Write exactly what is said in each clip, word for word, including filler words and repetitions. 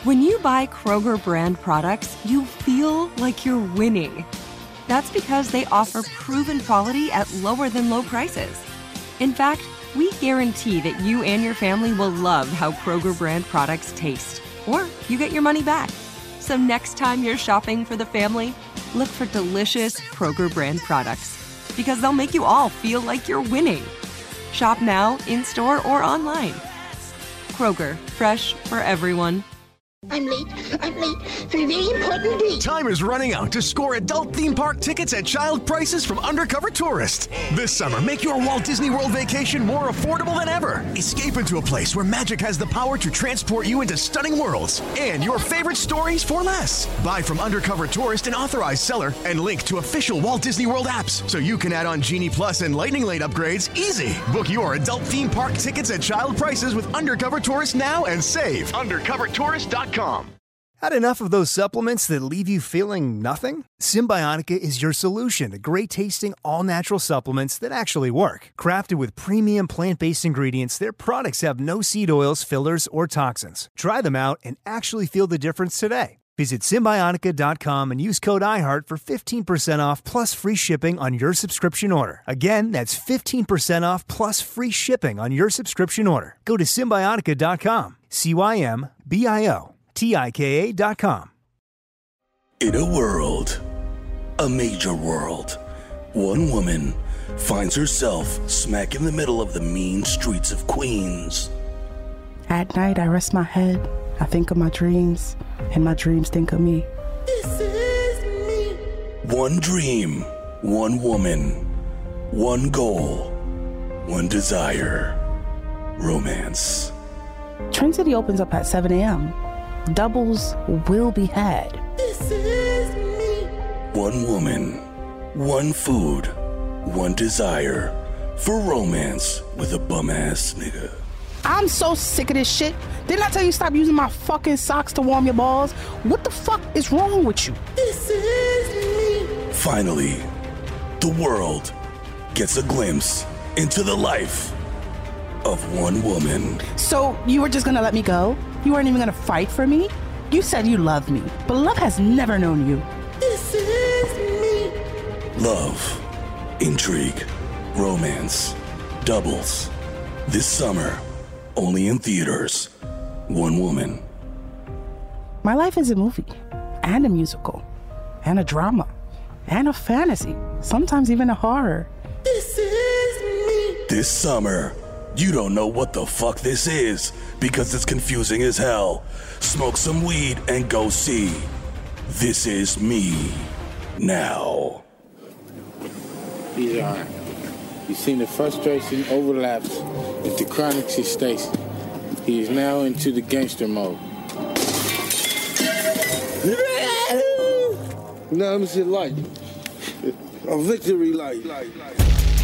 When you buy Kroger brand products, you feel like you're winning. That's because they offer proven quality at lower than low prices. In fact, we guarantee that you and your family will love how Kroger brand products taste, or you get your money back. So next time you're shopping for the family, look for delicious Kroger brand products, because they'll make you all feel like you're winning. Shop now, in-store, or online. Kroger, fresh for everyone. I'm late. I'm late for a very important date. Time is running out to score adult theme park tickets at child prices from Undercover Tourist. This summer, make your Walt Disney World vacation more affordable than ever. Escape into a place where magic has the power to transport you into stunning worlds and your favorite stories for less. Buy from Undercover Tourist, an authorized seller, and link to official Walt Disney World apps so you can add on Genie Plus and Lightning Lane upgrades easy. Book your adult theme park tickets at child prices with Undercover Tourist now and save. undercover tourist dot com. Had enough of those supplements that leave you feeling nothing? Symbiotica is your solution to great-tasting, all-natural supplements that actually work. Crafted with premium plant-based ingredients, their products have no seed oils, fillers, or toxins. Try them out and actually feel the difference today. Visit Symbiotica dot com and use code iHeart for fifteen percent off plus free shipping on your subscription order. Again, that's fifteen percent off plus free shipping on your subscription order. Go to Symbiotica dot com. C Y M B I O T I K A dot com. In a world, a major world, one woman finds herself smack in the middle of the mean streets of Queens. At night, I rest my head. I think of my dreams, and my dreams think of me. This is me. One dream, one woman, one goal, one desire. Romance. Train City opens up at seven a.m. Doubles will be had. This is me. One woman, one food, one desire for romance with a bum-ass nigga. I'm so sick of this shit. Didn't I tell you stop using my fucking socks to warm your balls? What the fuck is wrong with you? This is me. Finally, the world gets a glimpse into the life of one woman. So you were just gonna let me go? You weren't even gonna fight for me? You said you loved me, but love has never known you. This is me. Love, intrigue, romance, doubles. This summer, only in theaters. One woman. My life is a movie, and a musical, and a drama, and a fantasy, sometimes even a horror. This is me. This summer, you don't know what the fuck this is because it's confusing as hell. Smoke some weed and go see This Is Me now. He's all right. You've seen the frustration overlaps with the chronic gestation. He is now into the gangster mode. No, let me see a light. A victory light. light, light.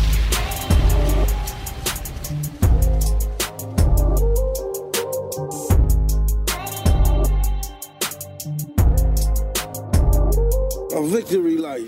A victory light.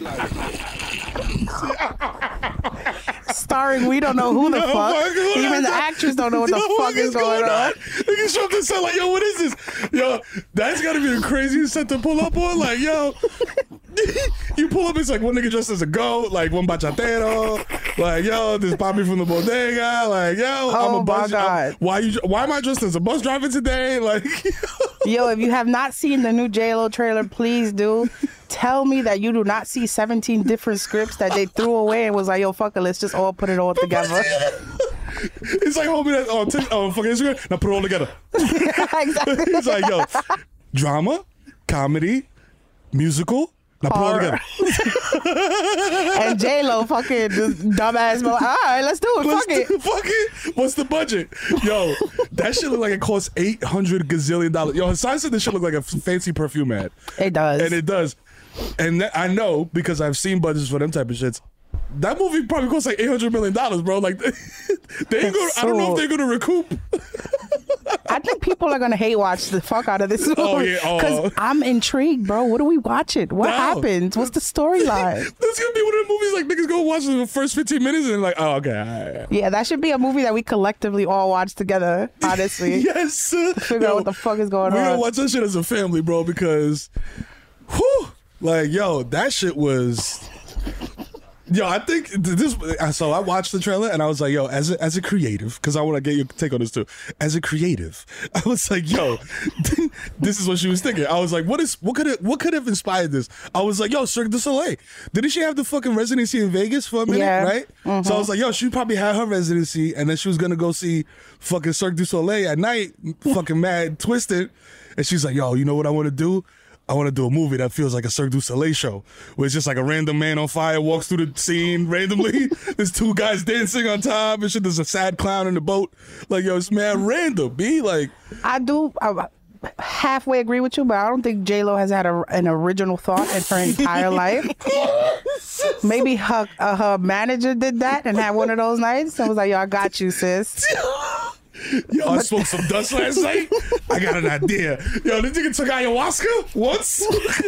Starring, we don't know who the fuck. Oh Even the actors don't know what the yo, fuck is going, going on. on. Niggas show up to set like, yo, what is this? Yo, that's gotta be the craziest set to pull up on. Like, yo, you pull up, it's like one nigga dressed as a goat, like one bachatero. Like, yo, this Bobby from the bodega. Like, yo, oh I'm a bus. my God. I'm, why you? Why am I dressed as a bus driver today? Like, yo, if you have not seen the new J Lo trailer, please do. Tell me that you do not see seventeen different scripts that they threw away and was like, yo, fuck it, let's just all put it all together. It's like, homie, that on, t- on fucking Instagram, now put it all together. Exactly. It's like, yo, drama, comedy, musical, now put it all together. And J-Lo fucking dumbass, all right, let's do it, let's fuck it. Do, fuck it. What's the budget? Yo, that shit look like it costs eight hundred gazillion dollars. Yo, Hassan said this shit look like a fancy perfume ad. It does. And it does. And th- I know, because I've seen budgets for them type of shits, that movie probably costs like eight hundred million dollars, bro. Like, they ain't gonna, so, I don't know if they're going to recoup. I think people are gonna hate watch the fuck out of this movie. Oh yeah, because oh. I'm intrigued, bro. What are we watching? What No. happens? What's the storyline? This gonna be one of the movies like niggas go watch the first fifteen minutes and like, oh okay, all right, all right. Yeah, that should be a movie that we collectively all watch together. Honestly, Yes. figure out what the fuck is going We're on. gonna watch that shit as a family, bro, because, whew, like, yo, that shit was. Yo, I think this. So I watched the trailer and I was like, yo, as a, as a creative, because I want to get your take on this too. As a creative, I was like, yo, this is what she was thinking. I was like, what is what could it, what could have inspired this? I was like, yo, Cirque du Soleil. Didn't she have the fucking residency in Vegas for a minute, Yeah. right? Mm-hmm. So I was like, yo, she probably had her residency and then she was gonna go see fucking Cirque du Soleil at night, fucking mad twisted, and she's like, yo, you know what I want to do? I want to do a movie that feels like a Cirque du Soleil show, where it's just like a random man on fire walks through the scene randomly. There's two guys dancing on top and shit. There's a sad clown in the boat. Like, yo, it's mad random, B. Like, I do I halfway agree with you, but I don't think J Lo has had a, an original thought in her entire life. Maybe her uh, her manager did that and had one of those nights and was like, yo, I got you, sis. yo, I smoked some dust last night. I got an idea. Yo, this nigga took ayahuasca once.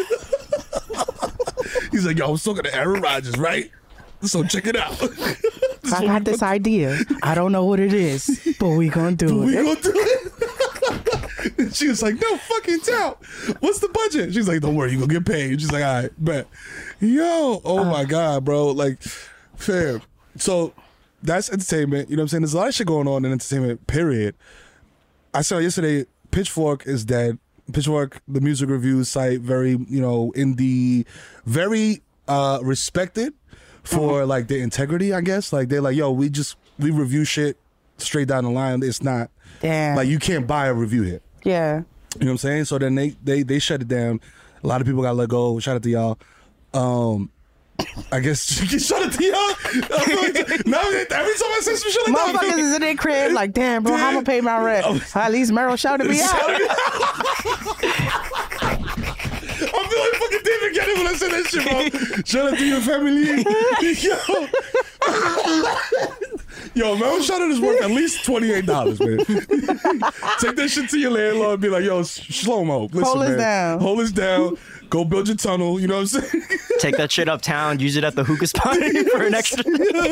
He's like, yo, I was talking to Aaron Rodgers, right? So check it out. I got this idea. I don't know what it is, but we gonna do We it. gonna do it. And she was like, no fucking doubt. What's the budget? She's like, don't worry, you gonna get paid. She's like, all right, bet. Yo, oh uh, my God, bro. Like, fair. So that's entertainment. You know what I'm saying? There's a lot of shit going on in entertainment, period. I saw yesterday, Pitchfork is dead. Pitchfork, the music review site, very, you know, indie, very uh, respected for uh-huh. like their integrity, I guess. Like, they're like, yo, we just, we review shit straight down the line. It's not, Damn. like, you can't buy a review hit. Yeah. You know what I'm saying? So then they, they, they shut it down. A lot of people got let go. Shout out to y'all. Um, I guess you can shut it to y'all. I feel like, now, every time I say some shit like that, motherfuckers is in their crib like, damn, bro, how I'm gonna pay my rent? At least Meryl shouted me out. I feel like fucking David Guetta when I say that shit, bro. Shout out to your family. Yo. Yo, Meryl Shoutout is worth at least twenty-eight dollars, man. Take that shit to your landlord and be like, yo, Shlomo, listen, Hold us man. down. Hold us down. Go build your tunnel, you know what I'm saying? Take that shit uptown, use it at the hookah spot for an extra.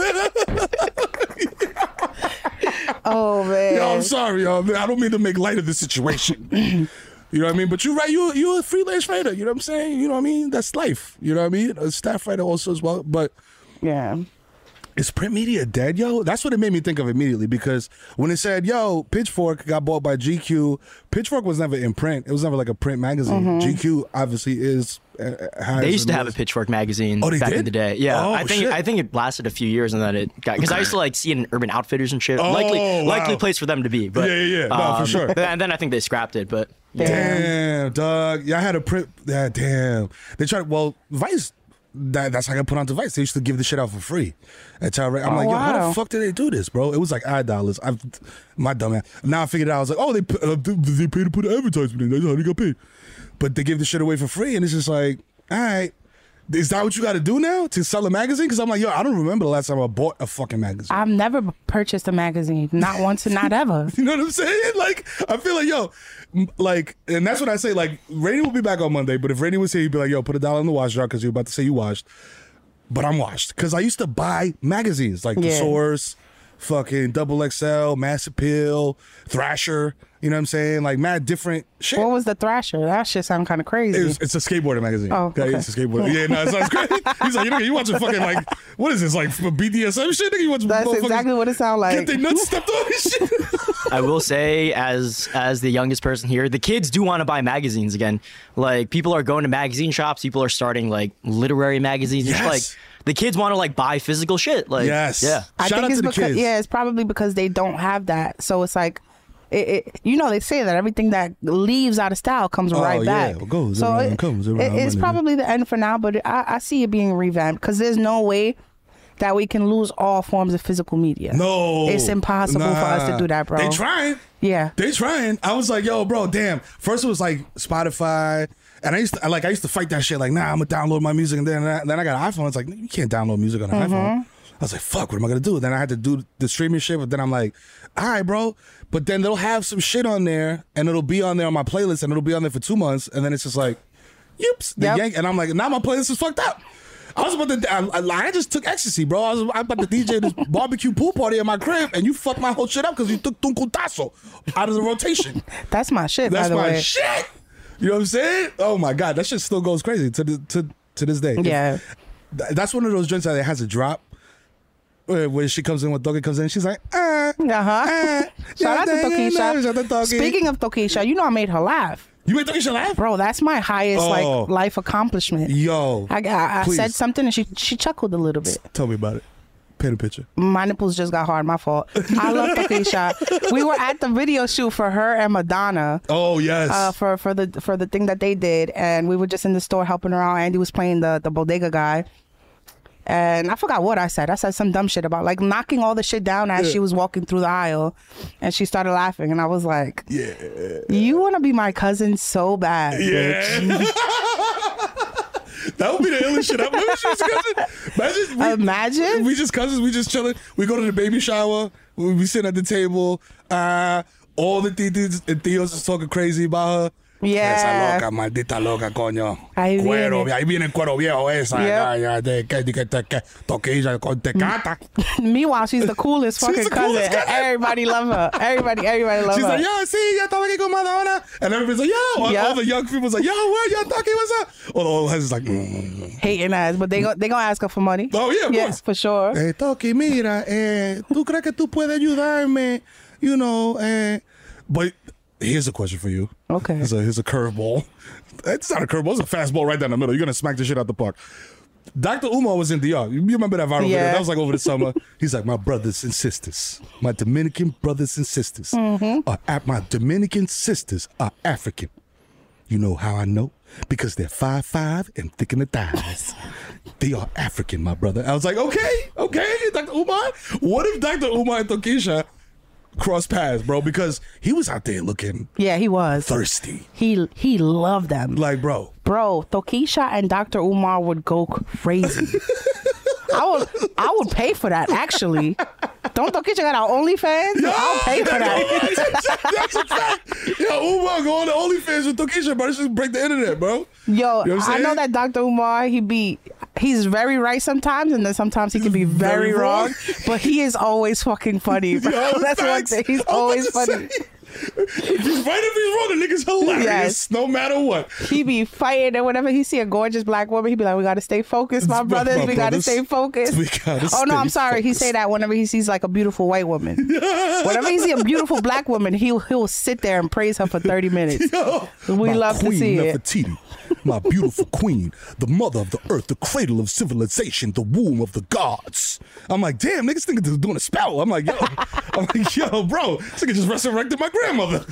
Oh, man. Yo, I'm sorry, yo. I don't mean to make light of the situation. You know what I mean? But you're right, you you a freelance writer, you know what I'm saying? You know what I mean? That's life. You know what I mean? A staff writer also as well. But yeah. Is print media dead, yo? That's what it made me think of immediately, because when it said, yo, Pitchfork got bought by G Q, Pitchfork was never in print. It was never like a print magazine. Mm-hmm. G Q obviously is. Uh, they used to have a Pitchfork magazine oh, they back did? in the day. Yeah, oh, I think shit. I think it lasted a few years and then it got, because I used to like see it in Urban Outfitters and shit. Oh, likely, wow. likely place for them to be. But, yeah, yeah, yeah. No, um, for sure. And then I think they scrapped it, but. Yeah. Damn, dog. Yeah, I had a print. Yeah, damn. They tried, well, Vice. That, that's how I got put onto Vice. They used to give the shit out for free. That's how, I'm oh, like, yo, wow. how the fuck did they do this, bro? It was like ad dollars. I've my dumb ass. Now I figured out. I was like, oh, they uh, they paid to put an advertisement in. That's how they got paid. But they give the shit away for free, and it's just like, all right, is that what you got to do now to sell a magazine? Because I'm like, yo, I don't remember the last time I bought a fucking magazine. I've never purchased a magazine, not once and not ever. You know what I'm saying? Like, I feel like, yo, like, and that's what I say. Like, Rainy will be back on Monday, but if Rainy was here, he'd be like, yo, put a dollar in the wash jar because you're about to say you washed. But I'm washed because I used to buy magazines like yeah. The Source, fucking Double X L, Mass Appeal, Thrasher. You know what I'm saying? Like, mad different shit. What was the Thrasher? That shit sound kind of crazy. It was, it's a skateboarding magazine. Oh, okay. It's a skateboarding. Yeah, no, it sounds crazy. He's like, you know, you watching fucking like, what is this, like B D S M shit? Nigga, you watch That's exactly what it sounds like. Get their nuts stepped on and shit. I will say, as as the youngest person here, the kids do want to buy magazines again. Like, people are going to magazine shops. People are starting like literary magazines. Yes. Like, the kids want to like buy physical shit. Like, yes. Yeah. I Shout think out it's to the because kids. yeah, it's probably because they don't have that. So it's like, it, it, you know, they say that everything that leaves out of style comes Oh, right yeah. back. It goes so around, it, comes around, it- it's money. probably the end for now, but I, I see it being revamped because there's no way that we can lose all forms of physical media. No. It's impossible for us to do that, bro. They trying. Yeah. They trying. I was like, yo, bro, damn. First it was like Spotify. And I used to, like, I used to fight that shit. Like, nah, I'm gonna download my music. And then, then I got an iPhone. It's like, you can't download music on an Mm-hmm. iPhone. was like, fuck, what am I gonna do? Then I had to do the streaming shit, but then I'm like, all right, bro. But then they'll have some shit on there, and it'll be on there on my playlist, and it'll be on there for two months, and then it's just like, yips, the Yep. yank, and I'm like, now my playlist is fucked up. I was about to, I, I, I just took ecstasy, bro. I was I'm about to D J this barbecue pool party at my crib, and you fucked my whole shit up because you took Tuncutazo out of the rotation. That's my shit, That's by the my way. shit. You know what I'm saying? Oh my God, that shit still goes crazy to the, to to this day. Yeah. Th- That's one of those drinks that it has a drop. uh, When she comes in, when Toki comes in, she's like, ah. Uh-huh. ah, Shout out to yeah, Tokisha. shout out to Toki. Speaking of Tokisha, you know I made her laugh. You made Tokisha laugh? Bro, that's my highest Oh. like life accomplishment. Yo. I, I, I please. said something and she she chuckled a little bit. Tell me about it. Paint a picture. My nipples just got hard. My fault. I love Tokisha. We were at the video shoot for her and Madonna. Oh, yes. Uh, for for the for the thing that they did, and we were just in the store helping her out. Andy was playing the the bodega guy, and I forgot what I said. I said some dumb shit about like knocking all the shit down as Yeah. she was walking through the aisle, and she started laughing, and I was like, yeah. "You want to be my cousin so bad, bitch." Yeah. That would be the illest shit. I've never seen cousin. Imagine. We, Imagine? We just cousins. We just chilling. We go to the baby shower. We be sitting at the table. Uh, all the titis and tios is talking crazy about her. Yeah. Esa loca, maldita loca, coño. Ahí Cuero, viene. ahí viene el cuero viejo esa. Yep. Ya, ya, de que, de que, de que, toquilla con tecata. Meanwhile, she's the coolest She's fucking the cousin. coolest cousin. Everybody love her. Everybody, everybody love She's her. like, yo, sí, ya estaba aquí con Madonna. And everybody's like, yo. All, Yep. all the young people's like, yo, what? Yo, Toki, what's up? All the old heads is like, mm. Hating ass, but they go, they gonna ask her for money. Oh, yeah, of yeah, course. for sure. Eh, Toki, mira, eh, ¿tú crees que tú puedes ayudarme? You know, eh. But here's a question for you. Okay. Here's a, here's a curveball. It's not a curveball. It's a fastball right down the middle. You're going to smack the shit out the park. Doctor Umar was in D R. You remember that viral video? Yeah. That was like over the summer. He's like, my brothers and sisters, my Dominican brothers and sisters, Mm-hmm. are at my Dominican sisters are African. You know how I know? Because they're five five and thick in the thighs. They are African, my brother. I was like, okay, okay, Doctor Umar. What if Doctor Umar and Tokisha cross paths, bro? Because he was out there looking Yeah, he was. thirsty. He he loved them. Like, bro. Bro, Tokisha and Doctor Umar would go crazy. I would I would pay for that, actually. Don't Tokisha got our OnlyFans? I'll pay for that. That's a fact. Yo, Umar go on the OnlyFans with Tokisha, bro. This just break the internet, bro. Yo, You know what I'm I know saying? that Doctor Umar, he be he's very right sometimes, and then sometimes he can be very, Very wrong. wrong. But he is always fucking funny. Bro. Yo, That's one facts. thing. He's I was always about to funny. say, If he's right, if he's wrong, the nigga's hilarious. Yes. No matter what. He be fighting, and whenever he see a gorgeous black woman, he be like, "We gotta stay focused, my My- brothers. my we gotta brothers. stay focused." We gotta oh no, stay I'm sorry. He focused. say that whenever he sees like a beautiful white woman. Whenever he see a beautiful black woman, he'll he'll sit there and praise her for thirty minutes. Yo, We my love to queen see it. Nefertiti, my beautiful queen, the mother of the earth, the cradle of civilization, the womb of the gods. I'm like, damn, niggas think they're doing a spell. I'm like, yo, I'm like, yo, bro, this nigga just resurrected my grandmother.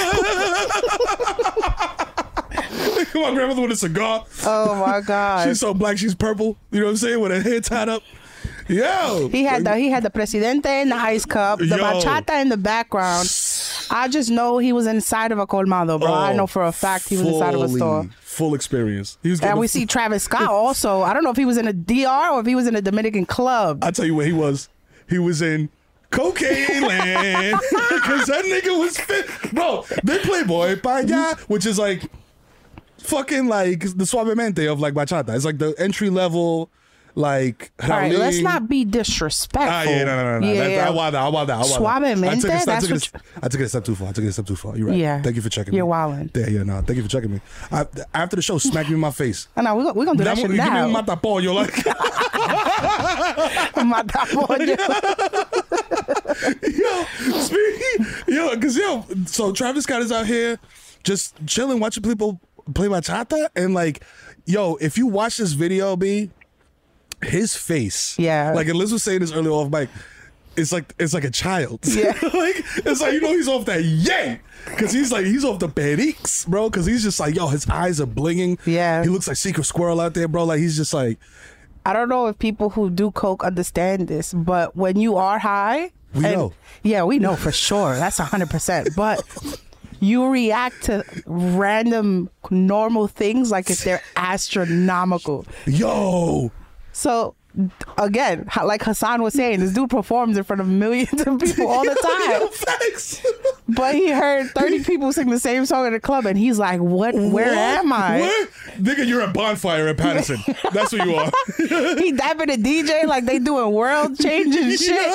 My grandmother with a cigar. Oh my god. She's so black, she's purple. You know what I'm saying? With her hair tied up. Yo. He had the he had the presidente in the ice cup, the Yo. bachata in the background. I just know he was inside of a colmado, bro. I Oh, know for a fact he was inside of a fully, store. Full experience. He was getting And we the- see Travis Scott also. I don't know if he was in a D R or if he was in a Dominican club. I tell you where he was. He was in cocaine land because that nigga was fit, bro. They play boy pa allá, which is like fucking like the suavemente of like bachata. It's like the entry level, like. All right, Raulín. let's not be disrespectful. Ah, yeah, no, no, no, no. Yeah, That, yeah. I want that. I want that. I want Suavemente? that. I took, it, I, That's took it, what a- I took it a step too far. I took it a step too far. You're right. Yeah. Thank you for checking You're me. wildin'. Yeah, yeah, no. Thank you for checking me. I, after the show, smack me in my face. I know, we're gonna do that Dame- shit give me now. un matapollo, like. Matapollo. Yo, speaking, yo, cause yo, so Travis Scott is out here just chilling, watching people play bachata, and like, yo, if you watch this video, B, his face, Yeah. like, and Liz was saying this earlier off mic, it's like it's like a child, Yeah. like it's like you know he's off that yay, cause he's like he's off the periques, bro, cause he's just like yo, his eyes are blinging, Yeah. he looks like Secret Squirrel out there, bro, like he's just like. I don't know if people who do coke understand this, but when you are high, We and- know. Yeah, we know for sure. That's a hundred percent. But you react to random normal things like if they're astronomical. Yo, So again, how- like Hassan was saying, this dude performs in front of millions of people all the time. Yo, thanks. But he heard thirty people sing the same song in the club, and he's like, "What? Where What? am I?" Where? Nigga, you're at Bonfire at Patterson. That's what you are. He dapping the D J like they doing world changing shit.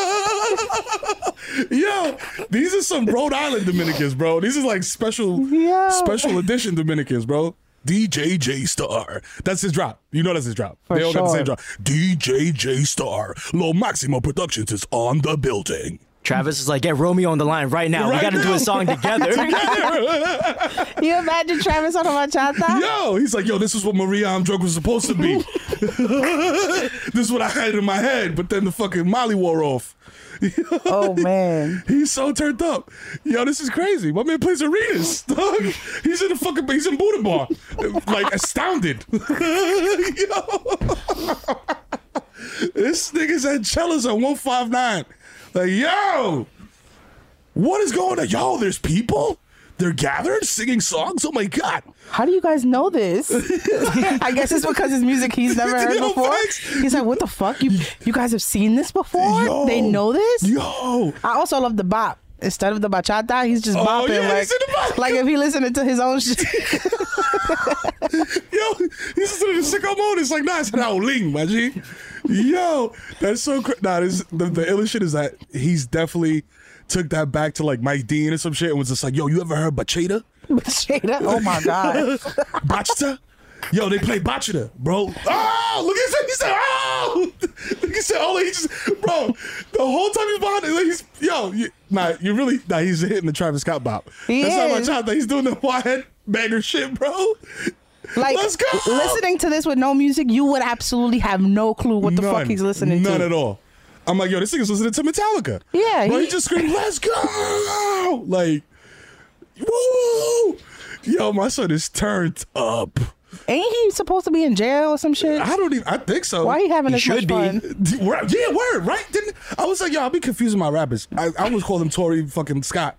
Yo, these are some Rhode Island Dominicans, bro. These are like special, Yo. special edition Dominicans, bro. D J J Star. That's his drop. You know that's his drop. For they all got the sure. same drop. D J J Star. Lo Maximo Productions is on the building. Travis is like, get Romeo on the line right now. Right we got to do now. a song together. You imagine Travis on a bachata? Yo, he's like, yo, this is what Maria I'm Drunk was supposed to be. This is what I had in my head, but then the fucking Molly wore off. Oh man, he's so turned up. Yo, this is crazy. My man plays arenas, dog. He's in the fucking, he's in Buddha Bar, like astounded. Yo, this nigga's at Cellas on one five nine. Like, yo, what is going on? Yo, there's people. They're gathered singing songs. Oh my god. how do you guys know this? I guess it's because his music he's never heard Yo, before. thanks. He's like, what the fuck? You you guys have seen this before? Yo. They know this? Yo. I also love the bop. Instead of the bachata, he's just Oh, bopping yeah, like, he's in the bop. like if he listening to his own shit. Yo, he's listening to sicko mode. It's like, nah, it's Raoling, my G. Yo, that's so crazy. Nah, this, the, the illest shit is that he's definitely took that back to like Mike Dean or some shit and was just like, yo, you ever heard bachata? Bachata? Oh my god. Bachata? Yo, they play bachata, bro. Oh, look at him. He said, oh. Look, he said, oh, he just, bro, the whole time he's behind it, like he's, yo, you, nah, you really, nah, he's hitting the Travis Scott bop. He That's is. not bachata. He's doing the wide banger shit, bro. Like, Let's go. listening to this with no music, you would absolutely have no clue what the None. fuck he's listening None to. at all. I'm like, yo, this nigga's listening to Metallica. Yeah, Bro, he, he- just screamed, let's go! Like, woo! Yo, my son is turned up. Ain't he supposed to be in jail or some shit? I don't even, I think so. Why he having He this much should be. fun? D- word- Yeah, word, right? Didn't I was like, yo, I'll be confusing my rappers. I, I almost called him Tory fucking Scott.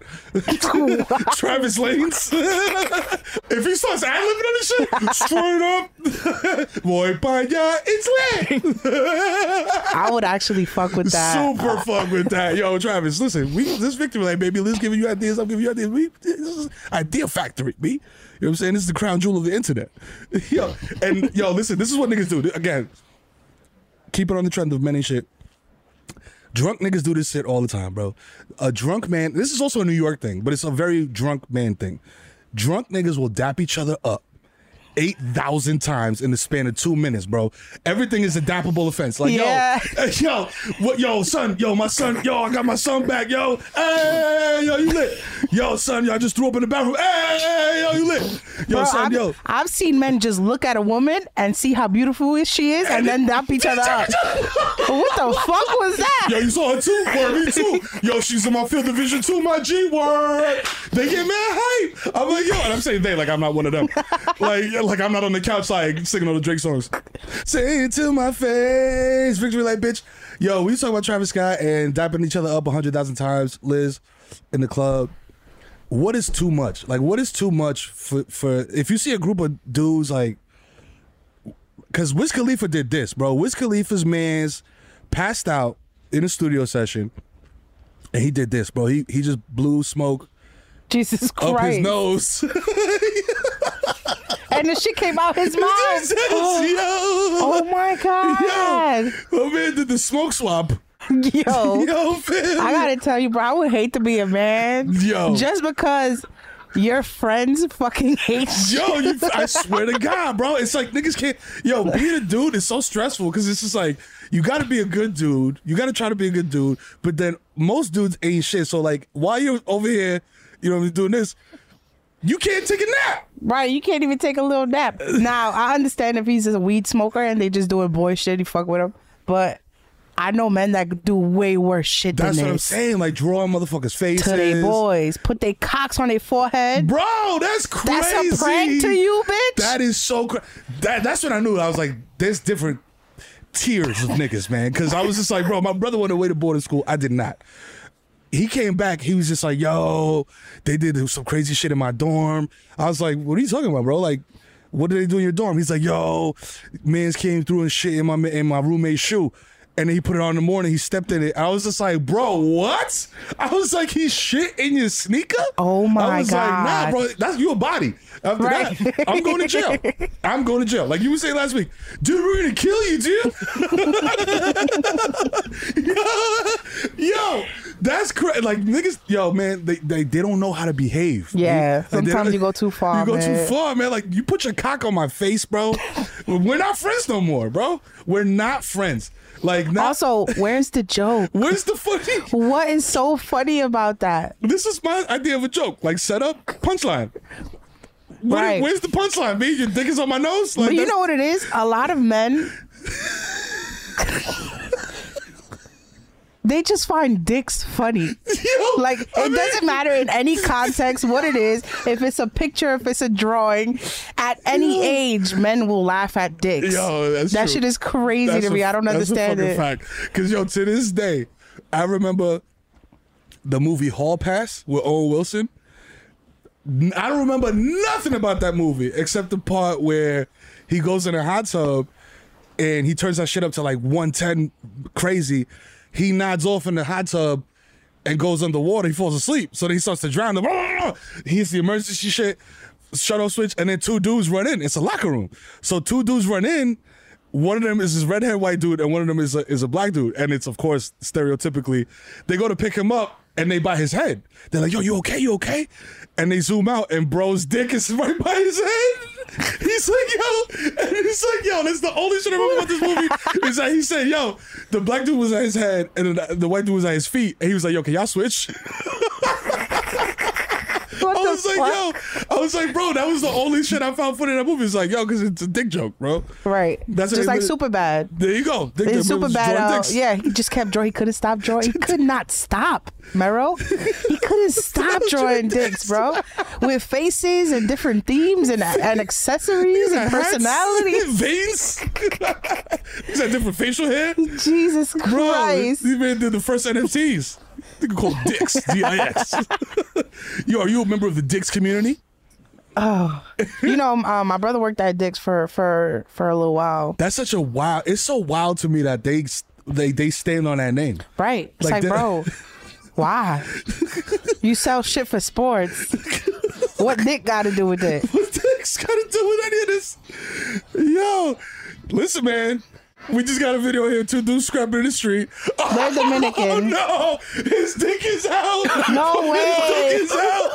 Travis Lanes. If he starts ad-libbing on this shit, straight up, boy, paya, it's lit. I would actually fuck with that. Super fuck with that. Yo, Travis, listen, we this victory like, baby, let's give you ideas, I'm giving you ideas. We, this is Idea Factory, B. You know what I'm saying? This is the crown jewel of the internet. Yo, and yo, listen, this is what niggas do. Again, keep it on the trend of many shit. Drunk niggas do this shit all the time, bro. A drunk man, this is also a New York thing, but it's a very drunk man thing. Drunk niggas will dap each other up eight thousand times in the span of two minutes, bro. Everything is a dappable offense. Like, Yeah. yo, hey, yo, what, yo, son, yo, my son, yo, I got my son back, yo. Hey, yo, you lit. Yo, son, yo, I just threw up in the bathroom. Hey, yo, you lit. Yo, Bro, son, I've, yo. I've seen men just look at a woman and see how beautiful she is and then dap each other up. What the fuck was that? Yo, you saw her too? Word, me too. Yo, she's in my field of vision too, my G word. They get mad hype. I'm like, yo, and I'm saying they, like I'm not one of them. Like, like I'm not on the couch like singing all the Drake songs. Say it to my face, victory like bitch. Yo, we talk about Travis Scott and dapping each other up a hundred thousand times, Liz, in the club. What is too much? Like, what is too much for, for if you see a group of dudes like, because Wiz Khalifa did this, bro. Wiz Khalifa's man's passed out in a studio session, and he did this, bro. He he just blew smoke Jesus Christ. up his nose. And the shit came out his mouth. Yo, Oh my God. yo, my man did the smoke swap. Yo. Yo, fam. I gotta tell you, bro, I would hate to be a man. Yo. Just because your friends fucking hate you. Yo, you, I swear to God, bro. It's like niggas can't. Yo, being a dude is so stressful because it's just like you got to be a good dude. You got to try to be a good dude, but then most dudes ain't shit. So like, while you're over here, you know, doing this, you can't take a nap. Right, you can't even take a little nap. Now, I understand if he's just a weed smoker and they just doing boy shit, you fuck with him. But I know men that do way worse shit That's than what I'm this. saying. Like drawing motherfuckers' faces. To their boys. Put their cocks on their forehead. Bro, that's crazy. That's a prank to you, bitch. That is so crazy. That, that's when I knew. I was like, there's different tiers of niggas, man. Because I was just like, bro, my brother went away to boarding school. I did not. He came back. He was just like, yo, they did some crazy shit in my dorm. I was like, what are you talking about, bro? Like, what did they do in your dorm? He's like, yo, mans came through and shit in my in my roommate's shoe. And then he put it on in the morning. He stepped in it. I was just like, bro, what? I was like, he shit in your sneaker? Oh my god! I was God. like, nah, bro, that's your body. After Right. that, I'm going to jail. I'm going to jail. Like you were saying last week, dude, we're gonna kill you, dude. Yo, that's crazy. Like niggas, yo, man, they, they they don't know how to behave. Yeah, Like, they- sometimes you go too far. You go man. too far, man. Like you put your cock on my face, bro. We're not friends no more, bro. We're not friends. Like now, Also, where's the joke? where's the funny? What is so funny about that? This is my idea of a joke. Like set up, punchline. Where- Right. Where's the punchline? Me, your dick is on my nose. Like But you that's- know what it is? A lot of men, they just find dicks funny. Yo, Like I it mean- doesn't matter in any context what it is. If it's a picture, if it's a drawing, at any age, men will laugh at dicks. Yo, that's that true. shit is crazy That's to me. I I don't understand it. Fact. Cause yo, to this day, I remember the movie Hall Pass with Owen Wilson. N- I don't remember nothing about that movie except the part where he goes in a hot tub and he turns that shit up to like one ten crazy. He nods off in the hot tub and goes underwater. He falls asleep. So then he starts to drown. He hits the emergency shit, shut off switch, and then two dudes run in. It's a locker room. So two dudes run in. One of them is this redhead white dude, and one of them is a, is a black dude. And it's, of course, stereotypically, they go to pick him up, and they by his head. They're like, yo, you okay? You okay? And they zoom out, and bro's dick is right by his head. He's like, yo, and he's like, yo, that's the only shit I remember about this movie is that he said, yo, the black dude was at his head, and the, the white dude was at his feet. And he was like, yo, can y'all switch? What I the was like, fuck? yo, I was like, bro, that was the only shit I found funny in that movie. It's like, yo, because it's a dick joke, bro. Right. That's what just they like did. super bad. There you go. Dick It's joke, super it was bad. drawing Uh, dicks. yeah, he just kept drawing. He couldn't stop drawing. He could not stop, Mero. He couldn't stop drawing dicks, bro. With faces and different themes and, and accessories and Hats, personalities. veins. He's got different facial hair. Jesus Bro, Christ. these man did the first N F Ts. They could call Dicks, D I X. Yo, are you a member of the Dicks community? You know, um, my brother worked at Dick's for, for, for a little while. That's such a wild. It's so wild to me that they they they stand on that name. Right. It's Like like, that- bro, why? You sell shit for sports. What Dick got to do with it? What Dicks got to do with any of this? Yo, listen, man. We just got a video here. Two dudes scrapping in the street. They're Dominican. Oh no! His dick is out. No way. His dick is out.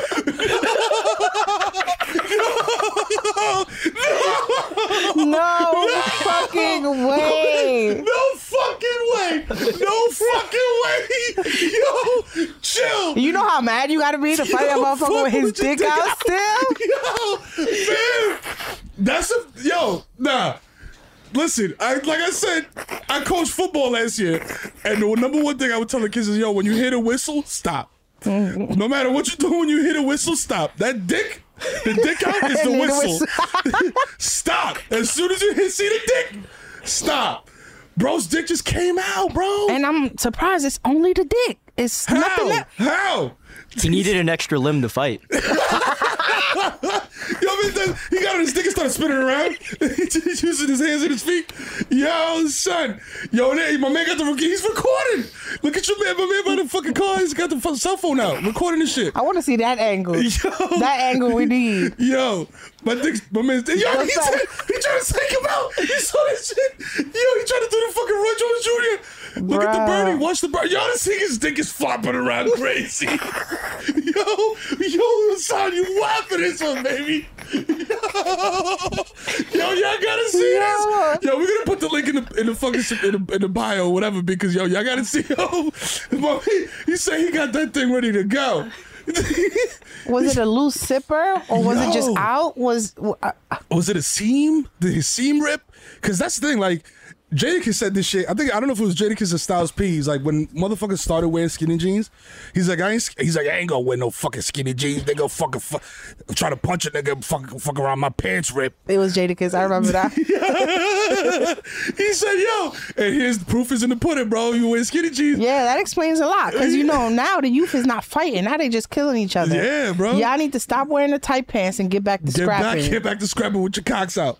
no, no, No fucking way. no fucking way. No fucking way. Yo, chill. You know how mad you gotta be to fight a Yo, motherfucker with his fuck your dick out still? Yo, man. That's a yo, nah. Listen, I like I said, I coached football last year, and the number one thing I would tell the kids is, yo, when you hear the whistle, stop. No matter what you do, when you hear the whistle, stop. That dick, the dick out is the And then the whistle. Stop. As soon as you hit, see the dick, stop. Bro's dick just came out, bro. And I'm surprised it's only the dick. It's How? nothing else. How? He needed an extra limb to fight. Yo, man, then he got on his dick and started spinning around. He's using his hands and his feet. Yo, son. Yo, hey, my man got the rookie. He's recording. Look at your man. My man by the fucking car. He's got the fucking cell phone out, recording this shit. I want to see that angle. Yo. That angle we need. Yo, my dick's, my man's, yo, he, What's tried, that? he tried to take him out. He saw this shit. Yo, he tried to do the fucking Roy Jones Junior Look at the Bruh. birdie. Watch the birdie. Yo, this thing, his dick is flopping around crazy. Yo, yo, son, you laughing at this one, baby. Yo, yo, y'all gotta see Yo. this. Yo, we're gonna put the link in the in the fucking in the, in the bio or whatever because yo, y'all gotta see. Yo, he, he said he got that thing ready to go. Was it a loose zipper or was it just No. out? Was uh, Was it a seam? Did his seam rip? Because that's the thing. Like, Jadakiss said this shit. I think I don't know if it was Jadakiss or Styles P. He's like, when motherfuckers started wearing skinny jeans, he's like, I ain't. He's like, I ain't gonna wear no fucking skinny jeans. They go fucking fu- try to punch a nigga, fucking fuck around my pants rip. It was Jadakiss. I remember that. He said, yo, and here's the proof is in the pudding, bro. You wear skinny jeans. Yeah, that explains a lot. Because you know now the youth is not fighting. Now they just killing each other. Yeah, bro. Y'all need to stop wearing the tight pants and get back to Get scrapping. back, get back to scrapping with your cocks out.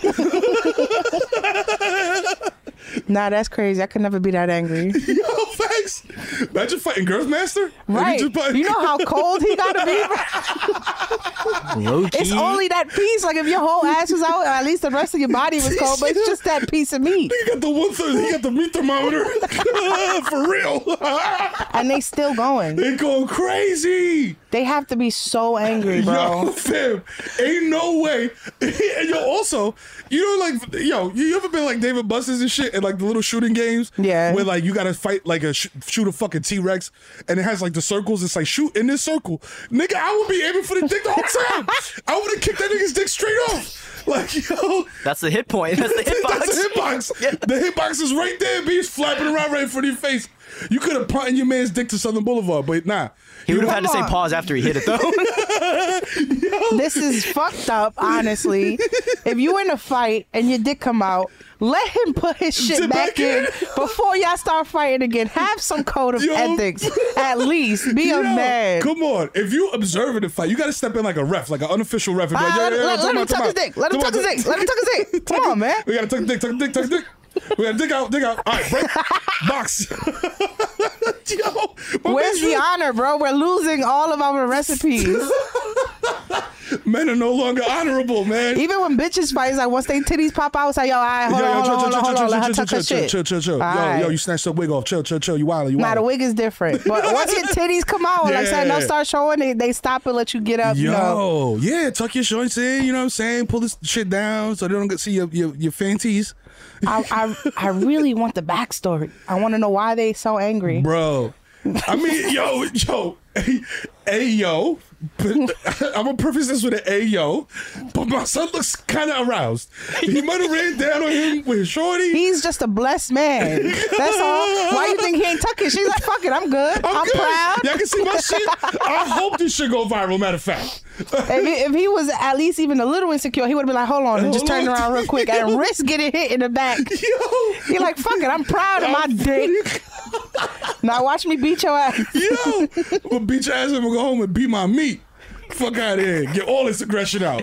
Nah, that's crazy. I could never be that angry. Yo, thanks. Imagine fighting Girls Master. Right. You, you know how cold he gotta be? Low key. It's only that piece. Like if your whole ass was out, at least the rest of your body was cold, but it's just that piece of meat. He got the one third, he got the meat thermometer. For real. And they still going. They going crazy. They have to be so angry, bro. Yo, fam, ain't no way. And yo, also, you know, like, yo, you ever been like David Buster's and shit, and like the little shooting games? Yeah. Where like you gotta fight like a sh- shoot a fucking T-Rex, and it has like the circles. It's like shoot in this circle, nigga. I would be aiming for the dick the whole time. I would have kicked that nigga's dick straight off. Like, yo, That's the hit point. That's the hitbox. that's the hitbox. Yeah. The hitbox is right there. Bees flapping around right in front of your face. You could have punted your man's dick to Southern Boulevard, but nah. He would have had to say Come on. pause after he hit it, though. This is fucked up, honestly. If you in a fight and your dick come out, let him put his shit Sit back back in in. before y'all start fighting again. Have some code of Yo. ethics. At least. Be Yo, a man. Come on. If you observing the fight, you got to step in like a ref, like an unofficial ref. And be like, Uh, yo, yo, yo, let, time let him out, time tuck his out. dick. Let him Time tuck his out. dick. Let him tuck his dick. Come on, man. We got to tuck the dick, tuck the dick, tuck the dick. We got to dig out, dig out. All right, break. Box. Yo, my Where's man's the honor, bro? We're losing all of our recipes. Men are no longer honorable, man. Even when bitches fight, it's like once they titties pop out, it's like, yo, all right, hold Yo, on, yo, hold chill, on, hold chill, on, hold chill, on. Let her chill, tuck chill, her chill, shit. chill, chill, chill. All Yo, right. yo, you snatched the wig off. Chill, chill, chill. You wild, you Nah, the wild. wig is different. But once your titties come out, like Yeah. something else start showing, they, they stop and let you get up. You know. Yo, yeah, tuck your joints in. You know what I'm saying? Pull this shit down so they don't get see your your, your fanties. I, I I really want the backstory. I want to know why they so angry. Bro, I mean, yo, yo, hey, hey, yo. I'm gonna preface this with an "hey yo," but my son looks kind of aroused. He might have ran down on him with shorty. He's just a blessed man. That's all. Why you think he ain't tucking? She's like, fuck it, I'm good. I'm, I'm, good. proud. Y'all can see my shit. I hope this shit go viral. Matter of fact, If he, if he was at least even a little insecure, he would have been like, hold on, and just Hold turn on. around real quick and risk getting hit in the back. yo, He like, fuck it, I'm proud of my dick. Now watch me beat your ass. yo, I'm gonna beat your ass and I'm gonna go home and beat my meat. Fuck out of here. Get all this aggression out.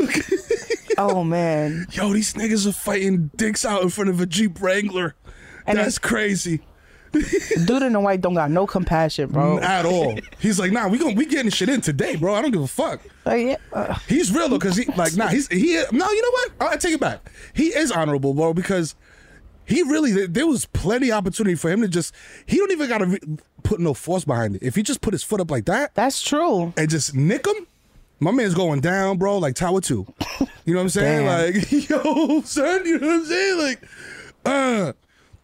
Oh man. Yo, these niggas are fighting dicks out in front of a Jeep Wrangler. And That's crazy. Dude in the white don't got no compassion, bro. At all. He's like, nah, we gonna we getting shit in today, bro. I don't give a fuck. Uh, yeah. uh, He's real though, cause he like nah, he's he. No, you know what? I take it back. He is honorable, bro, because he really there was plenty of opportunity for him to just. He don't even gotta re- put no force behind it. If he just put his foot up like that that's true. and just nick him, my man's going down, bro, like Tower Two. You know what I'm saying? Damn. Like, yo, son, you know what I'm saying? Like, uh,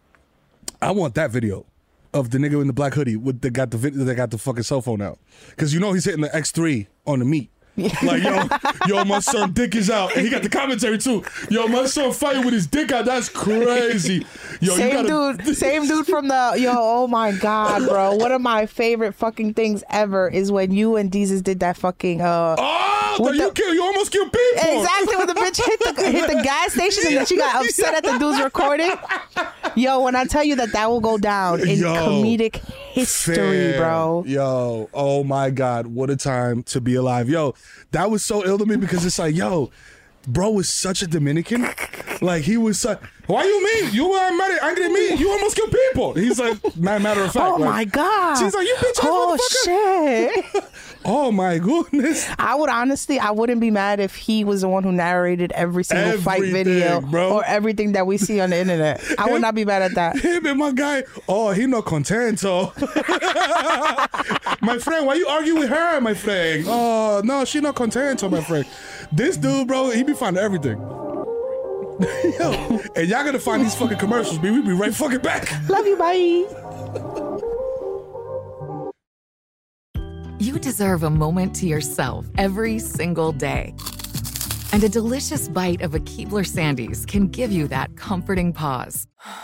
I want that video of the nigga in the black hoodie with the got the vid- that got the fucking cell phone out, because you know he's hitting the X three on the meat. Like, yo, yo, my son dick is out, and he got the commentary too. Yo, my son fighting with his dick out. That's crazy. Yo, Same you gotta, dude, same dude from the yo. Oh my god, bro! One of my favorite fucking things ever is when you and Jesus did that fucking. Uh, Oh, with you the- kill, you almost killed people. Exactly when the bitch hit the hit the gas station and then she got upset at the dude's recording. Yo, when I tell you that that will go down in Yo, comedic history, Fam. bro. Yo, oh my God, what a time to be alive. Yo, that was so ill to me because it's like, yo, bro was such a Dominican. Like, he was such, why you mean? You were mad at angry at me? You almost killed people. He's like, ma- matter of fact. Oh like, my god. She's like, you bitch ass Oh motherfucker. shit. Oh my goodness. I would honestly, I wouldn't be mad if he was the one who narrated every single fight Everything, video bro. or everything that we see on the internet. I would not be mad at that. Him and my guy, oh, he no contento. My friend, why you argue with her, my friend? Oh, no, she not contento, my friend. This dude, bro, he be finding everything. Yo, and y'all gonna find these fucking commercials, B. We be right fucking back. Love you, bye. You deserve a moment to yourself every single day. And a delicious bite of a Keebler Sandies can give you that comforting pause.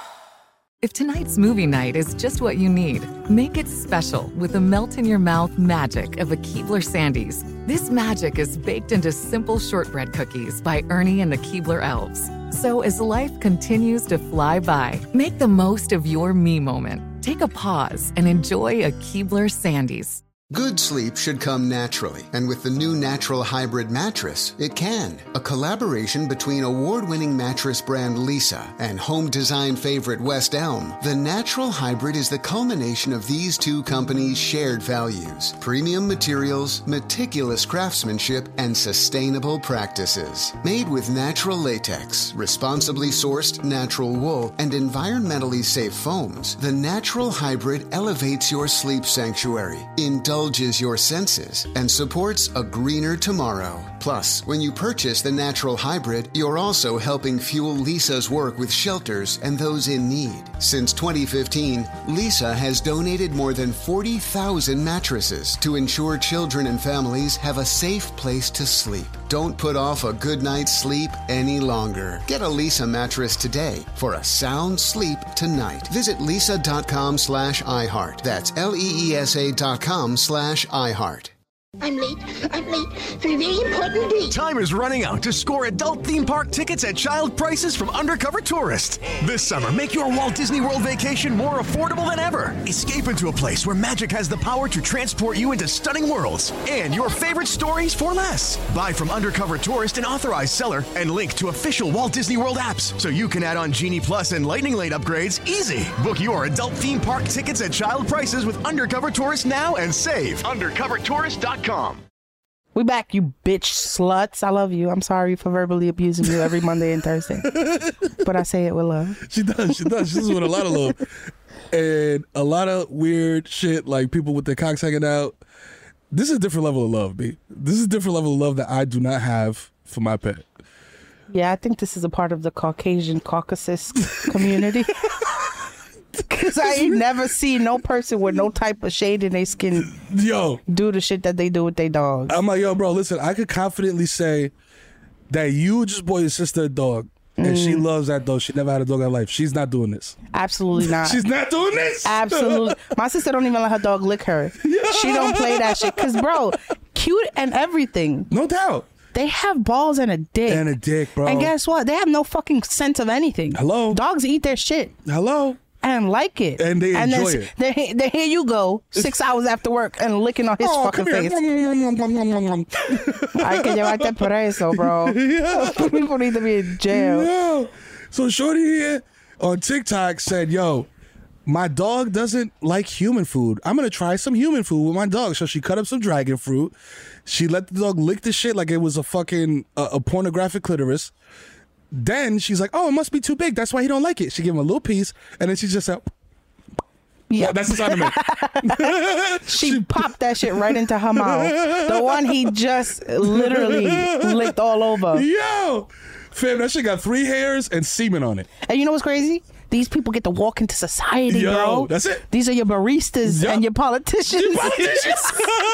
If tonight's movie night is just what you need, make it special with the melt-in-your-mouth magic of a Keebler Sandies. This magic is baked into simple shortbread cookies by Ernie and the Keebler Elves. So as life continues to fly by, make the most of your me moment. Take a pause and enjoy a Keebler Sandies. Good sleep should come naturally, and with the new Natural Hybrid mattress, it can. A collaboration between award-winning mattress brand Lisa and home design favorite West Elm, the Natural Hybrid is the culmination of these two companies' shared values: premium materials, meticulous craftsmanship, and sustainable practices. Made with natural latex, responsibly sourced natural wool, and environmentally safe foams, the Natural Hybrid elevates your sleep sanctuary, indulges your senses, and supports a greener tomorrow. Plus, when you purchase the Natural Hybrid, you're also helping fuel Lisa's work with shelters and those in need. Since twenty fifteen, Lisa has donated more than forty thousand mattresses to ensure children and families have a safe place to sleep. Don't put off a good night's sleep any longer. Get a Lisa mattress today for a sound sleep tonight. Visit lisa.com slash iHeart. That's L-E-E-S-A dot com slash iHeart. I'm late. I'm late for a very important date. Time is running out to score adult theme park tickets at child prices from Undercover Tourist. This summer, make your Walt Disney World vacation more affordable than ever. Escape into a place where magic has the power to transport you into stunning worlds and your favorite stories for less. Buy from Undercover Tourist, an authorized seller, and link to official Walt Disney World apps so you can add on Genie Plus and Lightning Lane upgrades easy. Book your adult theme park tickets at child prices with Undercover Tourist now and save. undercover tourist dot com. We back, you bitch sluts. I love you. I'm sorry for verbally abusing you every Monday and Thursday. But I say it with love. She does. She does. She does with a lot of love. And a lot of weird shit, like people with their cocks hanging out. This is a different level of love, B. This is a different level of love that I do not have for my pet. Yeah, I think this is a part of the Caucasian Caucasus community. Because I ain't never seen no person with no type of shade in their skin yo, do the shit that they do with their dogs. I'm like, yo, bro, listen, I could confidently say that you just bought your sister a dog, and mm. she loves that dog. She never had a dog in her life. She's not doing this. Absolutely not. She's not doing this? Absolutely. My sister don't even let her dog lick her. Yo. She don't play that shit. Because, bro, cute and everything. No doubt. They have balls and a dick. And a dick, bro. And guess what? They have no fucking sense of anything. Hello? Dogs eat their shit. Hello? And like it. And they and enjoy then, it. Then, then here you go, six hours after work and licking on his oh, fucking face. I can llevarte preso, bro. Yeah. People need to be in jail. Yeah. So Shorty here on TikTok said, yo, my dog doesn't like human food. I'm going to try some human food with my dog. So she cut up some dragon fruit. She let the dog lick the shit like it was a fucking uh, a pornographic clitoris. Then she's like, oh, it must be too big. That's why he don't like it. She gave him a little piece, and then she just said, yeah, that's the sound of it. she, she popped that shit right into her mouth. The one he just literally licked all over. Yo, fam, that shit got three hairs and semen on it. And you know what's crazy? These people get to walk into society, Yo, bro. That's it. These are your baristas Yo. and your politicians. Your politicians.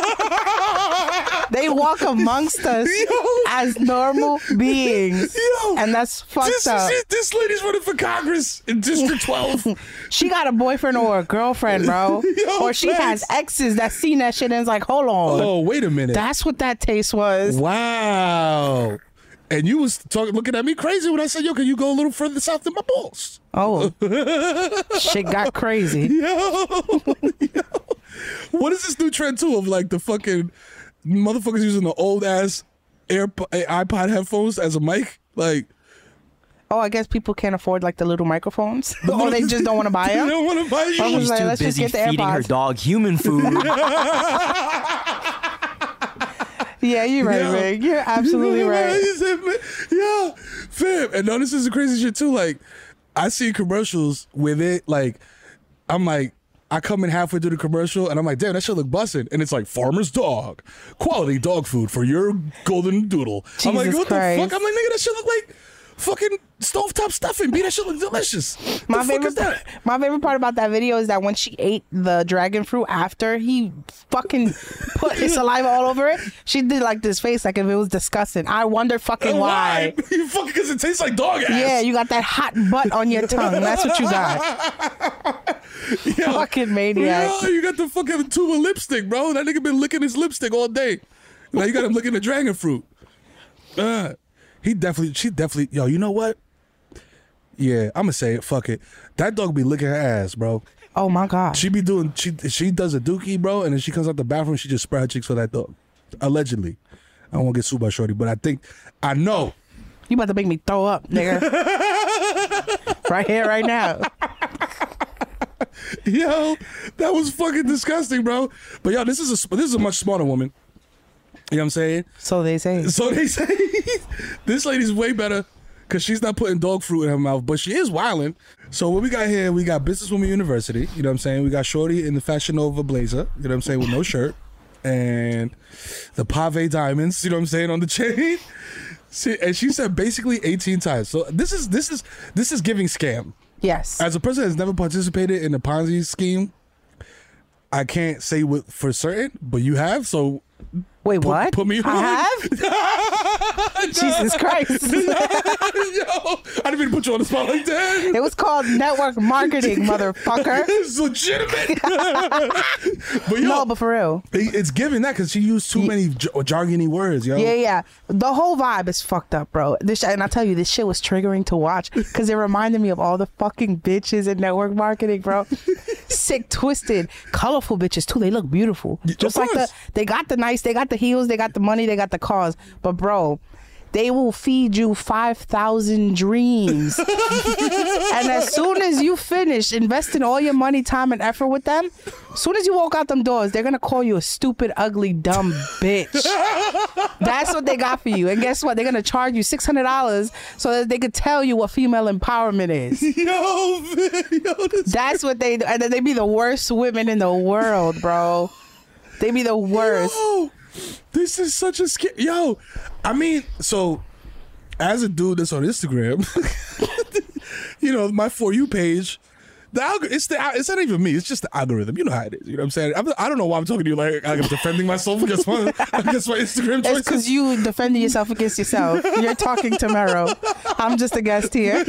They walk amongst us Yo. as normal beings. Yo. And that's fucked this, up. This, this lady's running for Congress in District twelve. She got a boyfriend or a girlfriend, bro. Yo, or she thanks. has exes that seen that shit and is like, hold on. Oh, wait a minute. That's what that taste was. Wow. And you was talking, looking at me crazy when I said, yo, can you go a little further south than my balls? Oh. Shit got crazy. Yo, yo. What is this new trend, too, of like the fucking motherfuckers using the old-ass AirPod, iPod headphones as a mic? Like... Oh, I guess people can't afford like the little microphones. Or they just don't want to buy them. They don't want to buy you. She's like, too let's busy just get the feeding AirPods. her dog human food. Yeah, you're right, Yo. Rick. You're absolutely right. Yeah, fam. And no, this is the crazy shit too. Like, I see commercials with it. Like, I'm like, I come in halfway through the commercial and I'm like, damn, that shit look bussin'. And it's like, Farmer's Dog, quality dog food for your golden doodle. Jesus I'm like, what Christ. the fuck? I'm like, nigga, that shit look like fucking stovetop stuffing. B, that shit look delicious. My the favorite, fuck is that? my favorite part about that video is that when she ate the dragon fruit after he fucking put his saliva all over it, she did like this face like if it was disgusting. I wonder fucking why. why? You fucking because it tastes like dog ass. Yeah, you got that hot butt on your tongue. That's what you got. Yo, fucking maniac. Yo, you got the fucking tube of lipstick, bro. That nigga been licking his lipstick all day. Now you got him licking the dragon fruit. Uh, he definitely, she definitely, yo, you know what? Yeah, I'm gonna say it. Fuck it. That dog be licking her ass, bro. Oh my god. She be doing. She she does a dookie, bro, and then she comes out the bathroom. She just spread her cheeks for that dog. Allegedly, I don't want to get sued by Shorty, but I think I know. You about to make me throw up, nigga. Right here, right now. Yo, that was fucking disgusting, bro. But yo, this is a this is a much smarter woman. You know what I'm saying? So they say. So they say. This lady's way better. Because she's not putting dog fruit in her mouth, but she is wilding. So what we got here, we got Businesswoman University. You know what I'm saying? We got Shorty in the Fashion Nova blazer. You know what I'm saying? With no shirt. And the Pave diamonds, you know what I'm saying, on the chain. See, and she said basically eighteen times. So this is this is this is giving scam. Yes. As a person that's never participated in a Ponzi scheme, I can't say what for certain, but you have, so Wait, put, what? Put me on. I have? Jesus Christ. Yo, I didn't mean to put you on the spot like that. It was called network marketing, motherfucker. It's legitimate. But yo, no, but for real. it- it's giving that because she used too many j- jargony words, yo. Yeah, yeah. The whole vibe is fucked up, bro. This, and I tell you, this shit was triggering to watch because it reminded me of all the fucking bitches in network marketing, bro. Sick, twisted, colorful bitches too. They look beautiful. Just like the, course. they got the nice, they got the heels, they got the money, they got the cars. But bro, they will feed you five thousand dreams. And as soon as you finish investing all your money, time, and effort with them, as soon as you walk out them doors, they're going to call you a stupid, ugly, dumb bitch. That's what they got for you. And guess what? They're going to charge you six hundred dollars so that they could tell you what female empowerment is. Yo, man, yo, this That's what they do. And then they be the worst women in the world, bro. They be the worst. Yo, this is such a scare. Yo, I mean, so as a dude that's on Instagram, you know, my For You page, the alg- it's the it's not even me. It's just the algorithm. You know how it is. You know what I'm saying? I'm, I don't know why I'm talking to you like I'm defending myself against my against my Instagram That's choices. because you defending yourself against yourself. You're talking to Mero. I'm just a guest here.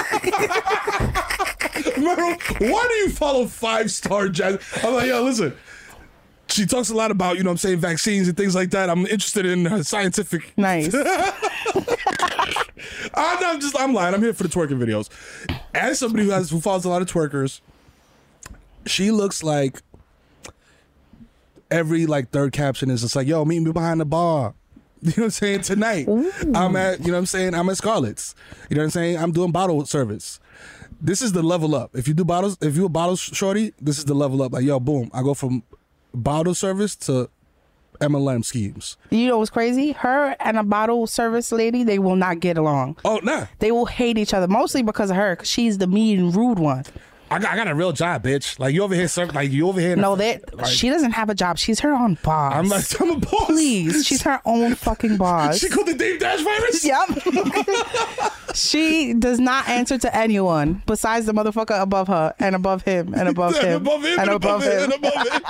Mero, why do you follow Five Star Jazz? I'm like, yo, listen. She talks a lot about, you know what I'm saying, vaccines and things like that. I'm interested in her scientific. Nice. I'm not just, I'm lying. I'm here for the twerking videos. As somebody who has who follows a lot of twerkers, she looks like every like third caption is just like, yo, meet me behind the bar. You know what I'm saying? Tonight, Ooh. I'm at, you know what I'm saying? I'm at Scarlett's. You know what I'm saying? I'm doing bottle service. This is the level up. If you do bottles, if you a bottle shorty, this is the level up. Like, yo, boom. I go from bottle service to M L M schemes. You know what's crazy? Her and a bottle service lady, they will not get along. Oh, nah. They will hate each other, mostly because of her, because she's the mean and rude one. I got, I got a real job, bitch. Like, you over here, serve, like, you over here. No, that like, she doesn't have a job. She's her own boss. I'm like, I'm a boss. Please, she's her own fucking boss. She called the Dave Dash virus? Yep. She does not answer to anyone besides the motherfucker above her and above him and above him, and above him and, and above him. him. And above him.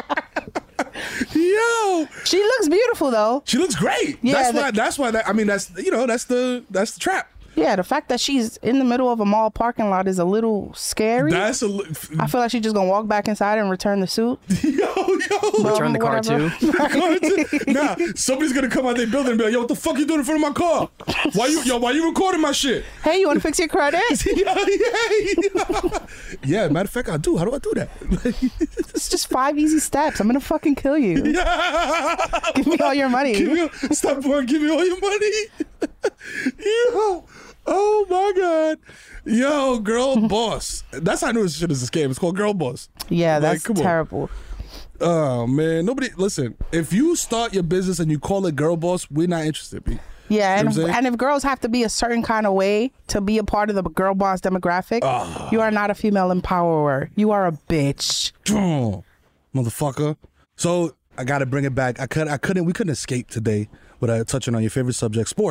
Yo, she looks beautiful though. She looks great. Yeah, that's the, why. That's why. That, I mean, that's you know, that's the that's the trap. Yeah, the fact that she's in the middle of a mall parking lot is a little scary. That's a. I feel like she's just gonna walk back inside and return the suit. Yo, yo, return um, the car too. Nah, somebody's gonna come out their building and be like, "Yo, what the fuck you doing in front of my car? Why you, yo, why you recording my shit? Hey, you wanna fix your credit? yeah, yeah, yeah. Yeah, matter of fact, I do. How do I do that? It's just five easy steps. I'm gonna fucking kill you. Yeah. Give me all your money. Give me, stop worrying. Give me all your money. Yo. Oh my God. Yo, Girl Boss. That's how I knew this shit is a scam. It's called Girl Boss. Yeah, like, that's terrible. On. Oh man. Nobody listen, if you start your business and you call it Girl Boss, we're not interested, B. Yeah, you and, know if, and if girls have to be a certain kind of way to be a part of the Girl Boss demographic, uh, you are not a female empowerer. You are a bitch. Oh, motherfucker. So I gotta bring it back. I could I couldn't we couldn't escape today without touching on your favorite subject, sports.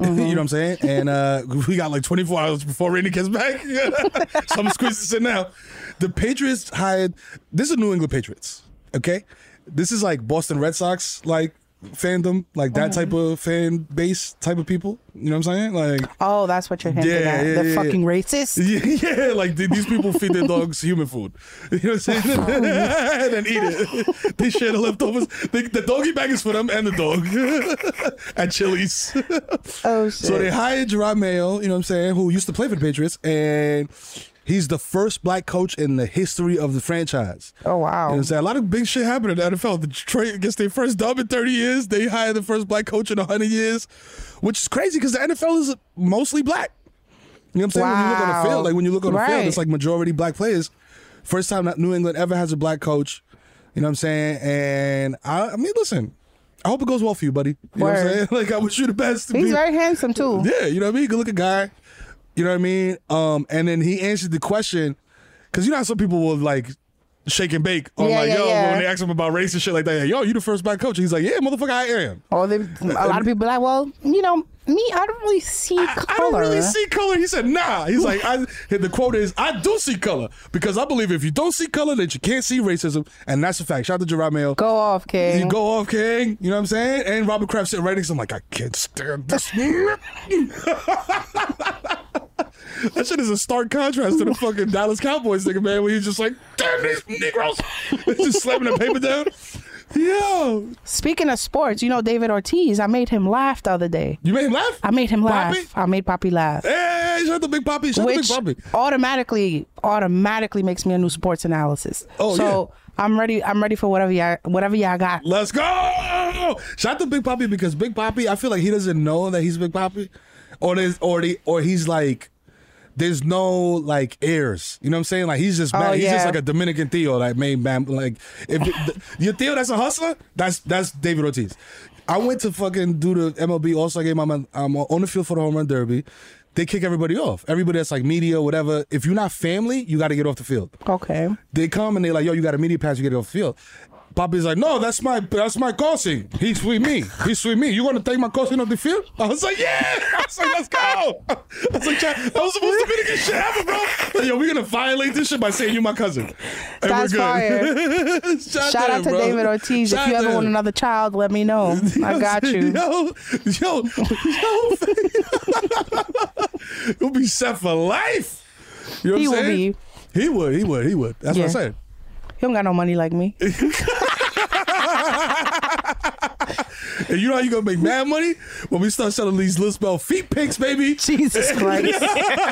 Mm-hmm. You know what I'm saying? And uh, we got like twenty-four hours before Rainey gets back. So I'm squeezing this in now. The Patriots hired, this is New England Patriots, okay? This is like Boston Red Sox, like, fandom, like that type of fan base type of people. You know what I'm saying? Like, oh, that's what you're hinting yeah, at. yeah, the yeah, fucking yeah. racist. Yeah, yeah, like these people feed their dogs human food. You know what I'm saying? And then eat it. They share the leftovers. They, the doggy bag is for them and the dog at Chili's. Oh shit. So they hired Jerod Mayo, you know what I'm saying, who used to play for the Patriots, and he's the first black coach in the history of the franchise. Oh, wow. You know what I'm saying? A lot of big shit happened in the N F L. The Detroit gets their first dub in thirty years. They hired the first black coach in one hundred years, which is crazy because the N F L is mostly black. You know what I'm saying? Wow. When you look on the field, like when you look on the Right. field, it's like majority black players. First time that New England ever has a black coach. You know what I'm saying? And I, I mean, listen, I hope it goes well for you, buddy. You know what I'm Word. saying? Like, I wish you the best. He's Be- very handsome too. Yeah, you know what I mean? Good looking guy. You know what I mean? Um, and then he answered the question, because you know how some people will like shake and bake on Yeah, like, yeah, yo, yeah. when they ask him about race and shit like that, yo, you the first black coach. He's like, yeah, motherfucker, I am. Or they, a lot of people are like, well, you know, me, I don't really see color. I don't really see color. He said, nah. He's like, I, the quote is, I do see color because I believe if you don't see color, then you can't see racism. And that's a fact. Shout out to Jerod Mayo. Go off, King. You go off, King. You know what I'm saying? And Robert Kraft sitting right next to him like, I can't stand this. That shit is a stark contrast to the fucking Dallas Cowboys nigga, man, where he's just like, damn these Negroes. Just slamming the paper down. Yo. Speaking of sports, you know David Ortiz, I made him laugh the other day. You made him laugh? I made him laugh. Poppy? I made Poppy laugh. Hey, shout out to Big Poppy. Shout out to Which Big Poppy. automatically, automatically makes me a new sports analysis. Oh, so I'm ready. I'm ready for whatever y'all, whatever y'all got. Let's go. Shout out to Big Poppy because Big Poppy, I feel like he doesn't know that he's Big Poppy, or there's, or the, or he's like, there's no like heirs. You know what I'm saying? Like he's just mad. Oh, He's yeah. just like a Dominican Theo that made man. Like if the, your Theo that's a hustler, that's that's David Ortiz. I went to fucking do the M L B All-Star game. I'm, I'm on the field for the home run derby. They kick everybody off. Everybody that's like media, whatever. If you're not family, you got to get off the field. Okay. They come and they're like, yo, you got a media pass, you get off the field. Poppy's like, no, that's my that's my cousin. He's with me. He's with me. You want to take my cousin off the field? I was like, yeah. I was like, let's go. I was like, that was the most Dominican shit ever, bro. Like, yo, we're going to violate this shit by saying you my cousin. And That's we're good. fire. Shout, Shout out him, to bro. David Ortiz. Shout if you out ever to want him. another child, let me know. I got you. Yo, yo, yo. You'll be set for life. You know what He I'm will saying? be. He would. He would. He would. That's Yeah. what I said. He don't got no money like me. And you know how you gonna make mad money? When we start selling these Lil Spell feet pics, baby. Jesus Christ.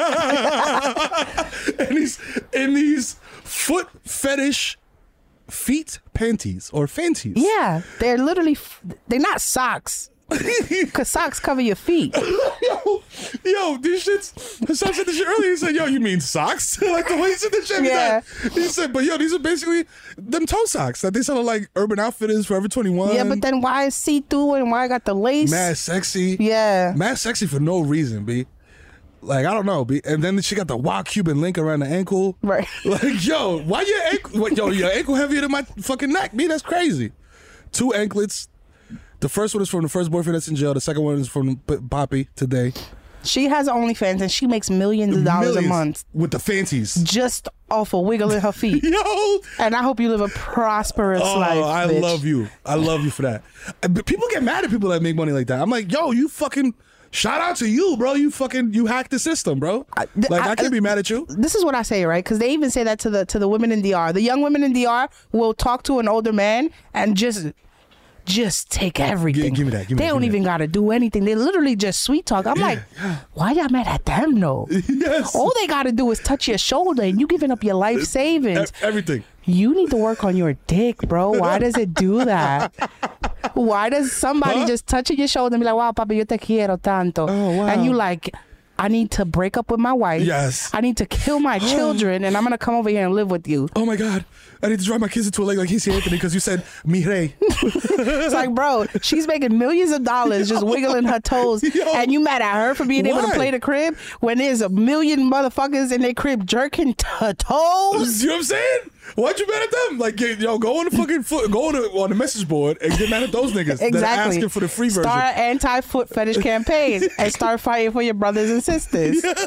and these and these foot fetish feet panties or fanties. Yeah, they're literally, f- they're not socks. Because socks cover your feet. yo, yo, these shits. Hassan said this shit earlier. He said, yo, you mean socks? Like the way he said this shit. Yeah. He said, but yo, these are basically them toe socks that they sell at like Urban Outfitters, Forever twenty-one. Yeah, but then why is see-through and why I got the lace? Mad sexy. Yeah. Mad sexy for no reason, B. Like, I don't know, B. And then she got the wild Cuban link around the ankle. Right. Like, yo, why your ankle? What, yo, your ankle heavier than my fucking neck, B. That's crazy. Two anklets. The first one is from the first boyfriend that's in jail. The second one is from P- Poppy today. She has OnlyFans and she makes millions of dollars Millions a month with the fancies. just off of wiggling her feet. Yo. And I hope you live a prosperous Oh, life. I bitch. love you. I love you for that. Uh, but people get mad at people that make money like that. I'm like, yo, you fucking shout out to you, bro. You fucking you hacked the system, bro. th- Like I- I can't be mad at you. This is what I say, right? Because they even say that to the to the women in D R. The young women in D R will talk to an older man and just just take everything. give me that, give me they that, don't give me even gotta do anything. They literally just sweet talk. I'm like, why y'all mad at them though? Yes. All they gotta do is touch your shoulder and you giving up your life savings. E- Everything. You need to work on your dick, bro. Why does it do that? Why does somebody Huh? just touch your shoulder and be like, wow, papi, yo te quiero tanto. Oh, wow. And you like, I need to break up with my wife. Yes. I need to kill my children and I'm going to come over here and live with you. Oh my God. I need to drive my kids into a lake like Casey Anthony because you said mi rey. It's like, bro, she's making millions of dollars just wiggling her toes. Yo. And you mad at her for being able to Why? play the crib when there's a million motherfuckers in their crib jerking t- toes? You know what I'm saying? Why'd you mad at them? Like, get, yo, go on the fucking foot, go on the, on the message board and get mad at those niggas Exactly. that are asking for the free version. Start an anti-foot fetish campaign and start fighting for your brothers and sisters. Yo.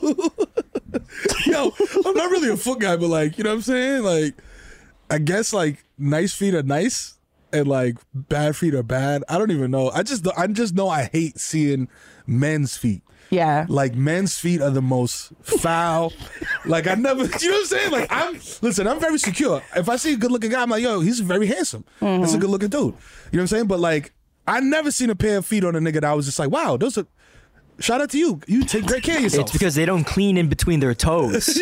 Yo, I'm not really a foot guy, but like, you know what I'm saying? Like, I guess like nice feet are nice and like bad feet are bad. I don't even know. I just, I just know I hate seeing men's feet. Yeah. Like, men's feet are the most foul. Like, I never, you know what I'm saying? Like, I'm, listen, I'm very secure. If I see a good looking guy, I'm like, yo, he's very handsome. Mm-hmm. That's a good looking dude. You know what I'm saying? But like, I never seen a pair of feet on a nigga that I was just like, wow, those are, shout out to you. You take great care of yourself. It's because they don't clean in between their toes.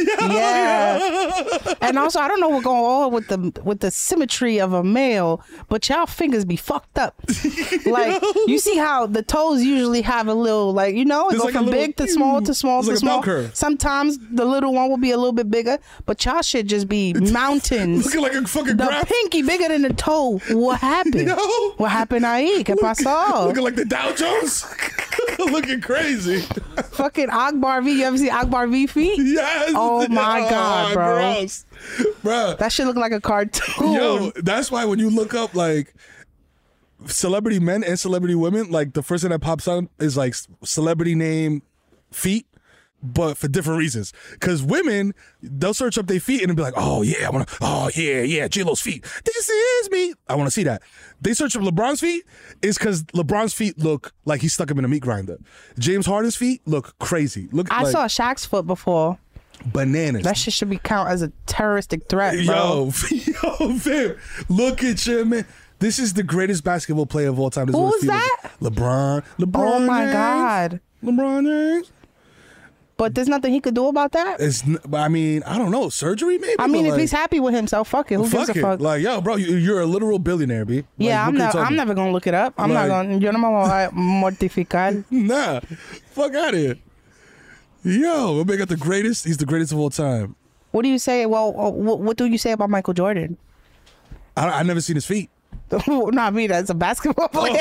Yeah. And also, I don't know what's going on with the with the symmetry of a male, but y'all fingers be fucked up. Like, you see how the toes usually have a little, like, you know, it It's go like a from little- big to small to small it's to like a bell small. curve. Sometimes the little one will be a little bit bigger, but y'all should just be mountains. Looking like a fucking The graph. pinky bigger than the toe. What happened? Yo. What happened ahí? ¿Qué pasó? Looking like the Dow Jones. Looking crazy. Fucking Akbar V. You ever see Akbar V feet? Yes. Oh my Oh, God, bro. Gross. Bro. That shit look like a cartoon. Yo, that's why when you look up like celebrity men and celebrity women, like the first thing that pops up is like celebrity name, feet, but for different reasons. Because women, they'll search up their feet and they'll be like, oh yeah, I want to, oh yeah, yeah, J-Lo's feet. This is me. I want to see that. They search up LeBron's feet is because LeBron's feet look like he stuck him in a meat grinder. James Harden's feet look crazy. Look, I like saw Shaq's foot before. bananas. That shit should be count as a terroristic threat, bro. Yo, yo, fam, look at you, man. This is the greatest basketball player of all time. This is Who what was his feet that? look like. LeBron. LeBron. Oh my James. God. LeBron James. But there's nothing he could do about that? It's. n- I mean, I don't know. Surgery, maybe. I mean, but if like, he's happy with himself, fuck it. Who fuck gives a it. fuck? Like, yo, bro, you, you're a literal billionaire, b. Like, yeah, what I'm can you not. tell I'm me? never gonna look it up. I'm Like- not gonna. Yo no me voy a mortificar. Nah, fuck out of here. Yo, my man got the greatest. He's the greatest of all time. What do you say? Well, uh, what, what do you say about Michael Jordan? I I never seen his feet. Not me. That's a basketball player.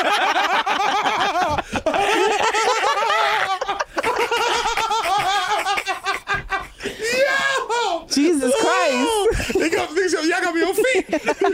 Yo! Jesus Christ. They got, they got, y'all got me on feet.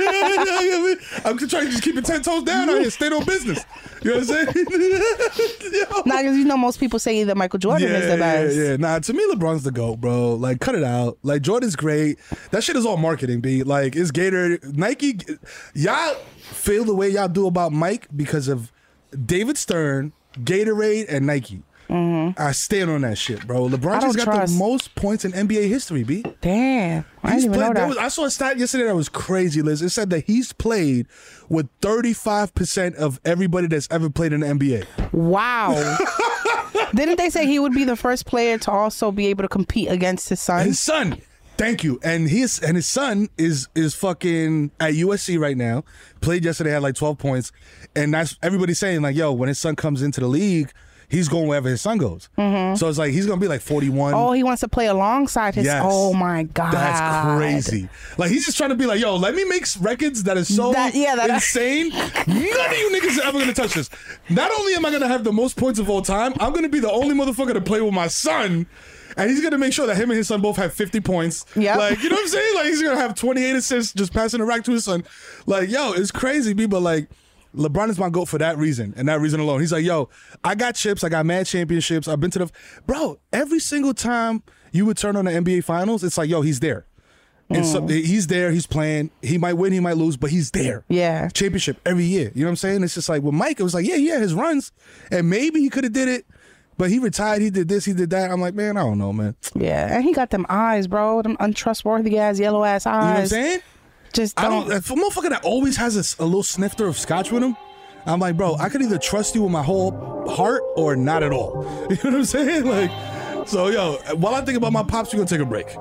I'm just trying to just keep it ten toes down out here. Stay on business. You know what I'm saying? Yo. Nah, because you know most people say that Michael Jordan yeah, is the best. Yeah, yeah. Nah, to me, LeBron's the GOAT, bro. Like, cut it out. Like, Jordan's great. That shit is all marketing, B. Like, it's Gator. Nike, y'all feel the way y'all do about Mike because of David Stern, Gatorade, and Nike. Mm-hmm. I stand on that shit, bro. LeBron I just don't got trust. the most points in N B A history, B. Damn. I He's didn't even played, know there that. was, I saw a stat yesterday that was crazy, Liz. It said that he's played with thirty-five percent of everybody that's ever played in the N B A. Wow. Didn't they say he would be the first player to also be able to compete against his son? His son. Thank you. And his and his son is is fucking at U S C right now. Played yesterday, had like twelve points. And that's everybody saying like, yo, when his son comes into the league, he's going wherever his son goes. Mm-hmm. So it's like he's gonna be like forty-one. Oh, he wants to play alongside his. Yes. Oh my God. That's crazy. Like he's just trying to be like, yo, let me make records that is so That- yeah, that- insane. None of you niggas are ever gonna touch this. Not only am I gonna have the most points of all time, I'm gonna be the only motherfucker to play with my son. And he's gonna make sure that him and his son both have fifty points. Yep. Like, you know what I'm saying? Like he's gonna have twenty-eight assists just passing the rack to his son. Like, yo, it's crazy, B, but like LeBron is my GOAT for that reason and that reason alone. He's like, yo, I got chips, I got mad championships, I've been to the bro, every single time you would turn on the N B A finals, it's like, yo, he's there. And so he's there, he's playing, he might win, he might lose, but he's there. Yeah. Championship every year. You know what I'm saying? It's just like with Mike, it was like, yeah, yeah, his runs. And maybe he could have did it, but he retired, he did this, he did that. I'm like, man, I don't know, man. Yeah, and he got them eyes, bro. Them untrustworthy ass yellow ass eyes. You know what I'm saying? Just I don't. don't. If a motherfucker that always has a, s- a little snifter of scotch with him, I'm like, bro, I could either trust you with my whole heart or not at all. You know what I'm saying? Like, so yo, while I think about my pops, we're gonna take a break.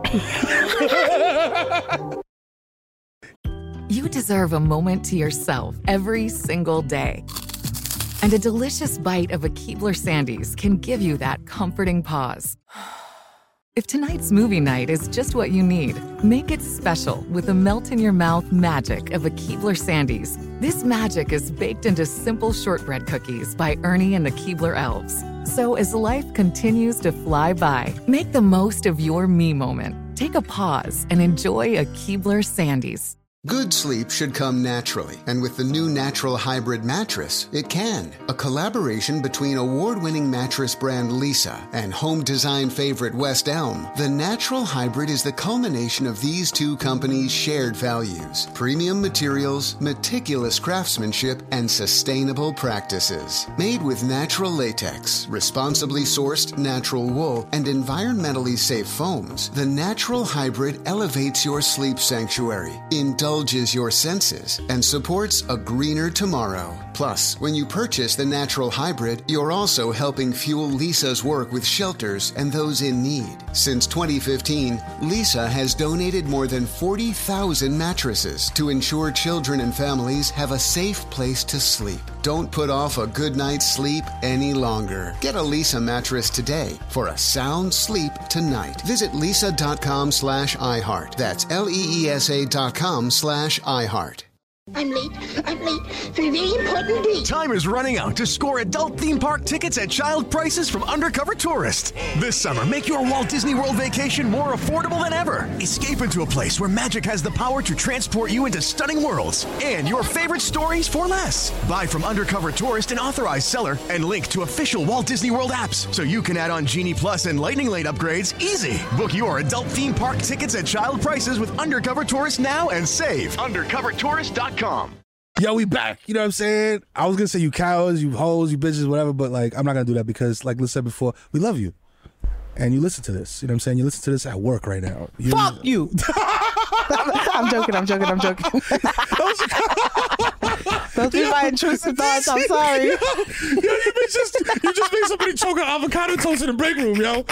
You deserve a moment to yourself every single day. And a delicious bite of a Keebler Sandies can give you that comforting pause. If tonight's movie night is just what you need, make it special with the melt-in-your-mouth magic of a Keebler Sandies. This magic is baked into simple shortbread cookies by Ernie and the Keebler Elves. So as life continues to fly by, make the most of your me moment. take a pause and enjoy a Keebler Sandies. Good sleep should come naturally, and with the new Natural Hybrid mattress, it can. A collaboration between award-winning mattress brand Leesa and home design favorite West Elm, the Natural Hybrid is the culmination of these two companies' shared values: premium materials, meticulous craftsmanship, and sustainable practices. Made with natural latex, responsibly sourced natural wool, and environmentally safe foams, the Natural Hybrid elevates your sleep sanctuary, indulges your senses, and supports a greener tomorrow. Plus, when you purchase the Natural Hybrid, you're also helping fuel Leesa's work with shelters and those in need. Since twenty fifteen, Leesa has donated more than forty thousand mattresses to ensure children and families have a safe place to sleep. Don't put off a good night's sleep any longer. Get a Leesa mattress today for a sound sleep tonight. Visit leesa.com slash iHeart. That's L-E-E-S-A dot com slash iHeart. I'm late. I'm late for a very important date. Time is running out to score adult theme park tickets at child prices from Undercover Tourist. This summer, make your Walt Disney World vacation more affordable than ever. Escape into a place where magic has the power to transport you into stunning worlds and your favorite stories for less. Buy from Undercover Tourist, an authorized seller, and link to official Walt Disney World apps so you can add on Genie Plus and Lightning Lane upgrades easy. Book your adult theme park tickets at child prices with Undercover Tourist now and save. undercover tourist dot com. Yo, we back. You know what I'm saying? I was gonna say you cows, you hoes, you bitches, whatever, but like I'm not gonna do that because, like Liz said before, we love you. And you listen to this. You know what I'm saying? You listen to this at work right now. You Fuck you. I'm joking, I'm joking, I'm joking. Those be my intrusive thoughts, I'm sorry. Yo, yo, you just you just made somebody choke on avocado toast in the break room, yo.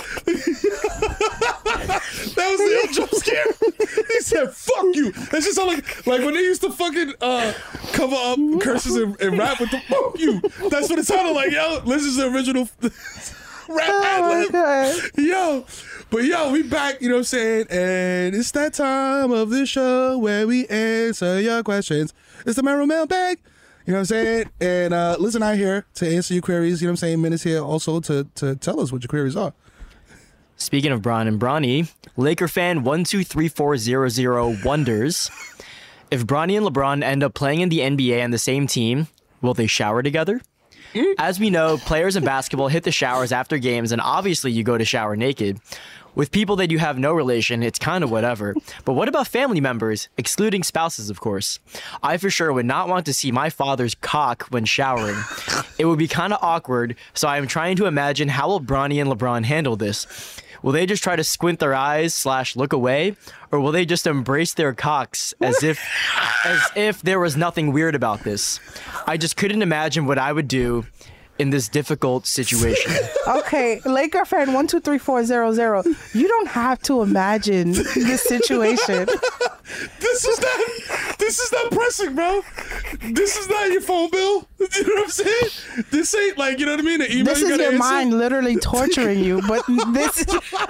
That was the ill jump scare. He said, fuck you. That's just sound like like when they used to fucking uh, cover up curses and, and rap with the fuck you. That's what it sounded like, yo. This is the original rap ad lib. Yo. But yo, we back, you know what I'm saying? And it's that time of the show where we answer your questions. It's the Merrill Mailbag. You know what I'm saying? And uh, Liz and I here to answer your queries. You know what I'm saying? Minutes here also to, to tell us what your queries are. Speaking of Bron and Bronny, Laker fan one two three four zero zero wonders, if Bronny and LeBron end up playing in the N B A on the same team, will they shower together? Mm. As we know, players in basketball hit the showers after games, and obviously you go to shower naked. With people that you have no relation, it's kind of whatever. But what about family members, excluding spouses, of course? I for sure would not want to see my father's cock when showering. It would be kind of awkward, so I am trying to imagine how will Bronny and LeBron handle this. Will they just try to squint their eyes slash look away, or will they just embrace their cocks as if as if there was nothing weird about this? I just couldn't imagine what I would do in this difficult situation. Okay, Laker fan one two three four zero zero. You don't have to imagine this situation. This is not. This is not pressing, bro. This is not your phone bill. You know what I'm saying? This ain't like, you know what I mean? The email this you is gotta your answer. mind literally torturing you, but this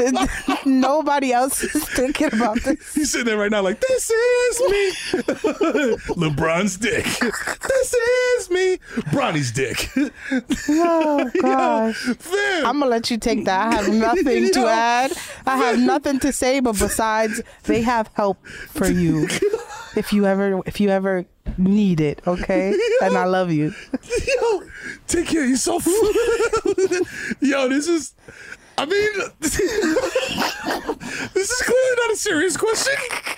nobody else is thinking about this. He's sitting there right now like, this is me. LeBron's dick. This is me. Bronny's dick. Oh gosh. Yo, I'm gonna let you take that. I have nothing Yo, to add. I have nothing to say, but besides, they have help for you if you ever if you ever need it, okay? Yo, and I love you. Yo, take care of yourself. Yo, this is I mean this is clearly not a serious question.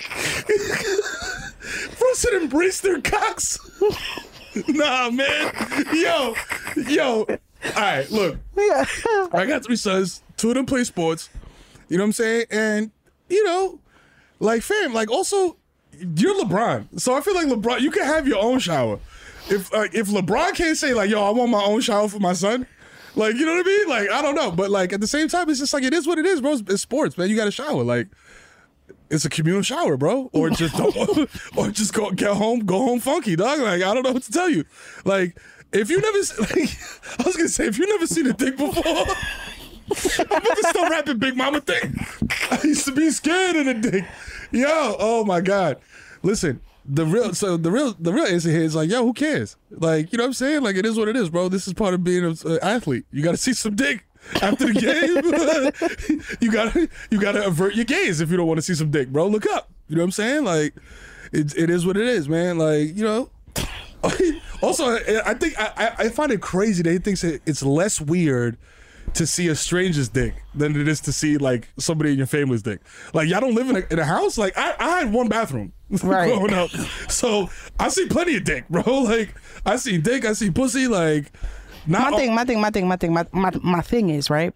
Bro said embrace their cocks. Nah, man. Yo, yo. All right, look. Yeah. I got three sons. Two of them play sports. You know what I'm saying? And, you know, like, fam, like, also, you're LeBron. So I feel like LeBron, you can have your own shower. If uh, if LeBron can't say, like, yo, I want my own shower for my son, like, you know what I mean? Like, I don't know. But, like, at the same time, it's just like, it is what it is, bro. It's, it's sports, man. You got to shower. Like, it's a communal shower, bro. Or just don't, or just go get home, go home funky, dog. Like, I don't know what to tell you. Like, if you never, like, I was gonna say, if you never seen a dick before, I'm about to start rapping Big Mama thing. I used to be scared of the dick. Yo, oh my God. Listen, the real, so the real, the real answer here is like, yo, who cares? Like, you know what I'm saying? Like, it is what it is, bro. This is part of being an athlete. You got to see some dick. after the game. you gotta you gotta avert your gaze if you don't want to see some dick, bro. Look up. You know what I'm saying? Like, it it is what it is, man. Like, you know. Also, I think I I find it crazy that he thinks it's less weird to see a stranger's dick than it is to see like somebody in your family's dick. Like, y'all don't live in a, in a house. Like, I, I had one bathroom right. growing up, so I see plenty of dick, bro. Like, I see dick, I see pussy. Like, not my thing, my thing, my thing, my thing, my my my thing is right,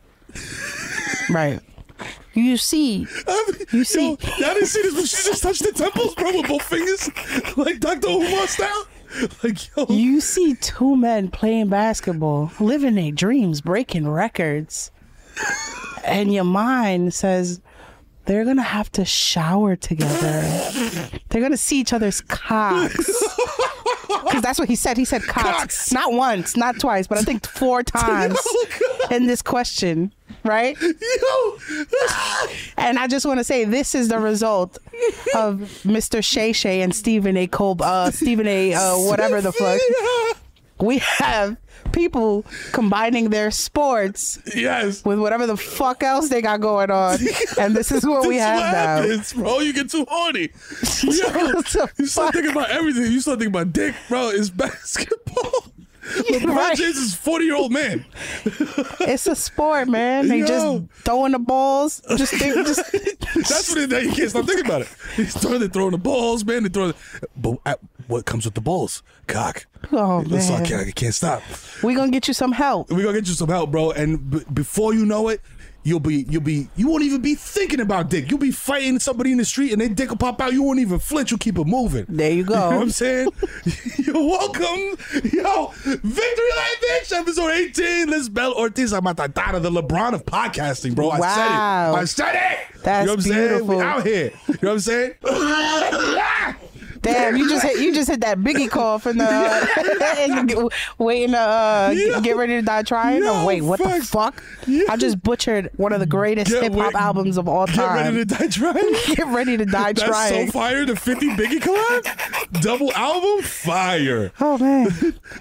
right. You see, I mean, you see. Yo, y'all didn't see this, but she just touched the temples, bro, with both fingers, like Doctor Umar style. Like, yo. You see two men playing basketball, living their dreams, breaking records, and your mind says they're gonna have to shower together. They're gonna see each other's cocks. Because that's what he said. He said cocks. cocks. Not once, not twice, but I think four times oh, in this question, right? Yo. And I just want to say this is the result of Mister Shay Shay and Stephen A. Colb, uh, Stephen A. Uh, whatever the fuck. We have people combining their sports yes. with whatever the fuck else they got going on. And this is what we have what now. Happens, bro. You get too horny. Yo, you start thinking about everything. You start thinking about dick, bro. It's basketball. LeBron right. James is a forty-year-old man. It's a sport, man. They Yo. just throwing the balls. Just think, just. That's what it is. You can't stop thinking about it. He's throwing, they're throwing the balls, man. They throwing. But at, what comes with the balls? Cock. Oh Let's man, I can't, I can't stop. We gonna get you some help. We gonna get you some help, bro. And b- before you know it, you'll be, you'll be, you won't even be thinking about dick. You'll be fighting somebody in the street, and their dick will pop out. You won't even flinch. You keep it moving. There you go. You know what I'm saying? You're welcome. Yo, Victory Lane, bitch. Episode eighteen. Lisbel Ortiz Amatatara, the LeBron of podcasting, bro. I wow. said it. I said it. That's you know what I'm beautiful. saying? We out here. You know what I'm saying? Damn, you just hit you just hit that Biggie cough and, uh, and get, waiting to uh, Yo, get ready to die trying. Yo, oh, wait, what fuck. the fuck? Yo. I just butchered one of the greatest Get hip hop wait- albums of all Get time. ready to die trying. Get ready to die That's trying. so fire. The fifty Biggie collab, double album, fire. Oh man,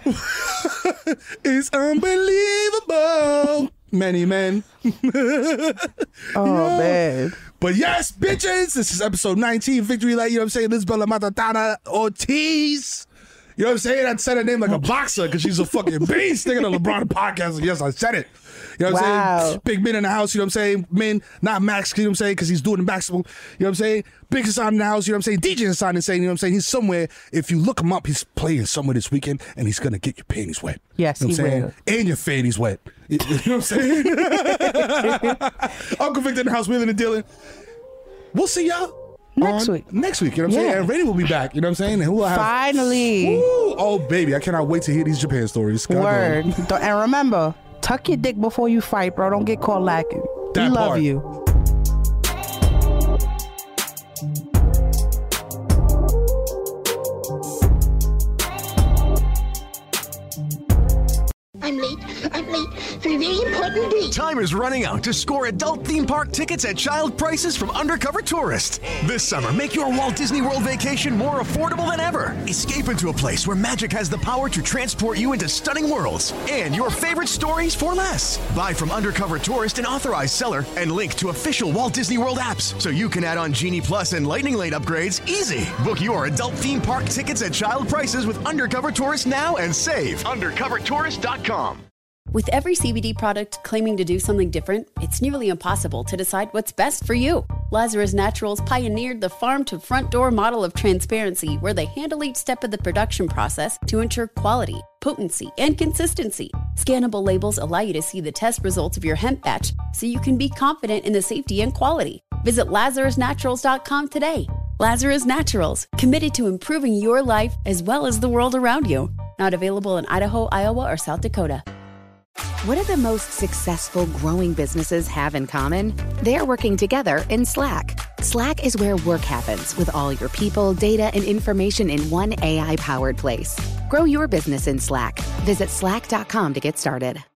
It's unbelievable. Many men. oh Yo. man. But yes, bitches, this is episode nineteen, Victory Lane, you know what I'm saying? Lisbela Matatana Ortiz. You know what I'm saying? I said her name like a boxer because she's a fucking beast. Thinking of LeBron podcast. Yes, I said it. You know what I'm Wow. saying? Big men in the house, you know what I'm saying? Men, not Max, you know what I'm saying? Because he's doing the maximum. You know what I'm saying? Big Hassan in the house, you know what I'm saying? D J Hassan is saying, you know what I'm saying? He's somewhere. If you look him up, he's playing somewhere this weekend and he's going to get your panties wet. Yes, you know what he I'm saying? will. And your fannies wet. You know what I'm saying? Uncle Victor in the house, wheeling and dealing. We'll see y'all Next on week. Next week, you know what I'm Yeah. saying? And Rainy will be back, you know what I'm saying? And who will have Finally. Woo! Oh baby, I cannot wait to hear these Japan stories. God Word. damn. Don't- And remember, tuck your dick before you fight, bro. Don't get caught lacking. That we love part. you. I'm late. I'm late for a very important date. Time is running out to score adult theme park tickets at child prices from Undercover Tourist. This summer, make your Walt Disney World vacation more affordable than ever. Escape into a place where magic has the power to transport you into stunning worlds and your favorite stories for less. Buy from Undercover Tourist, an authorized seller, and link to official Walt Disney World apps so you can add on Genie Plus and Lightning Lane upgrades easy. Book your adult theme park tickets at child prices with Undercover Tourist now and save. undercover tourist dot com. With every C B D product claiming to do something different, it's nearly impossible to decide what's best for you. Lazarus Naturals pioneered the farm-to-front-door model of transparency, where they handle each step of the production process to ensure quality, potency, and consistency. Scannable labels allow you to see the test results of your hemp batch, so you can be confident in the safety and quality. Visit lazarus naturals dot com today. Lazarus Naturals, committed to improving your life as well as the world around you. Not available in Idaho, Iowa, or South Dakota. What do the most successful growing businesses have in common? They're working together in Slack. Slack is where work happens, with all your people, data, and information in one A I-powered place. Grow your business in Slack. Visit slack dot com to get started.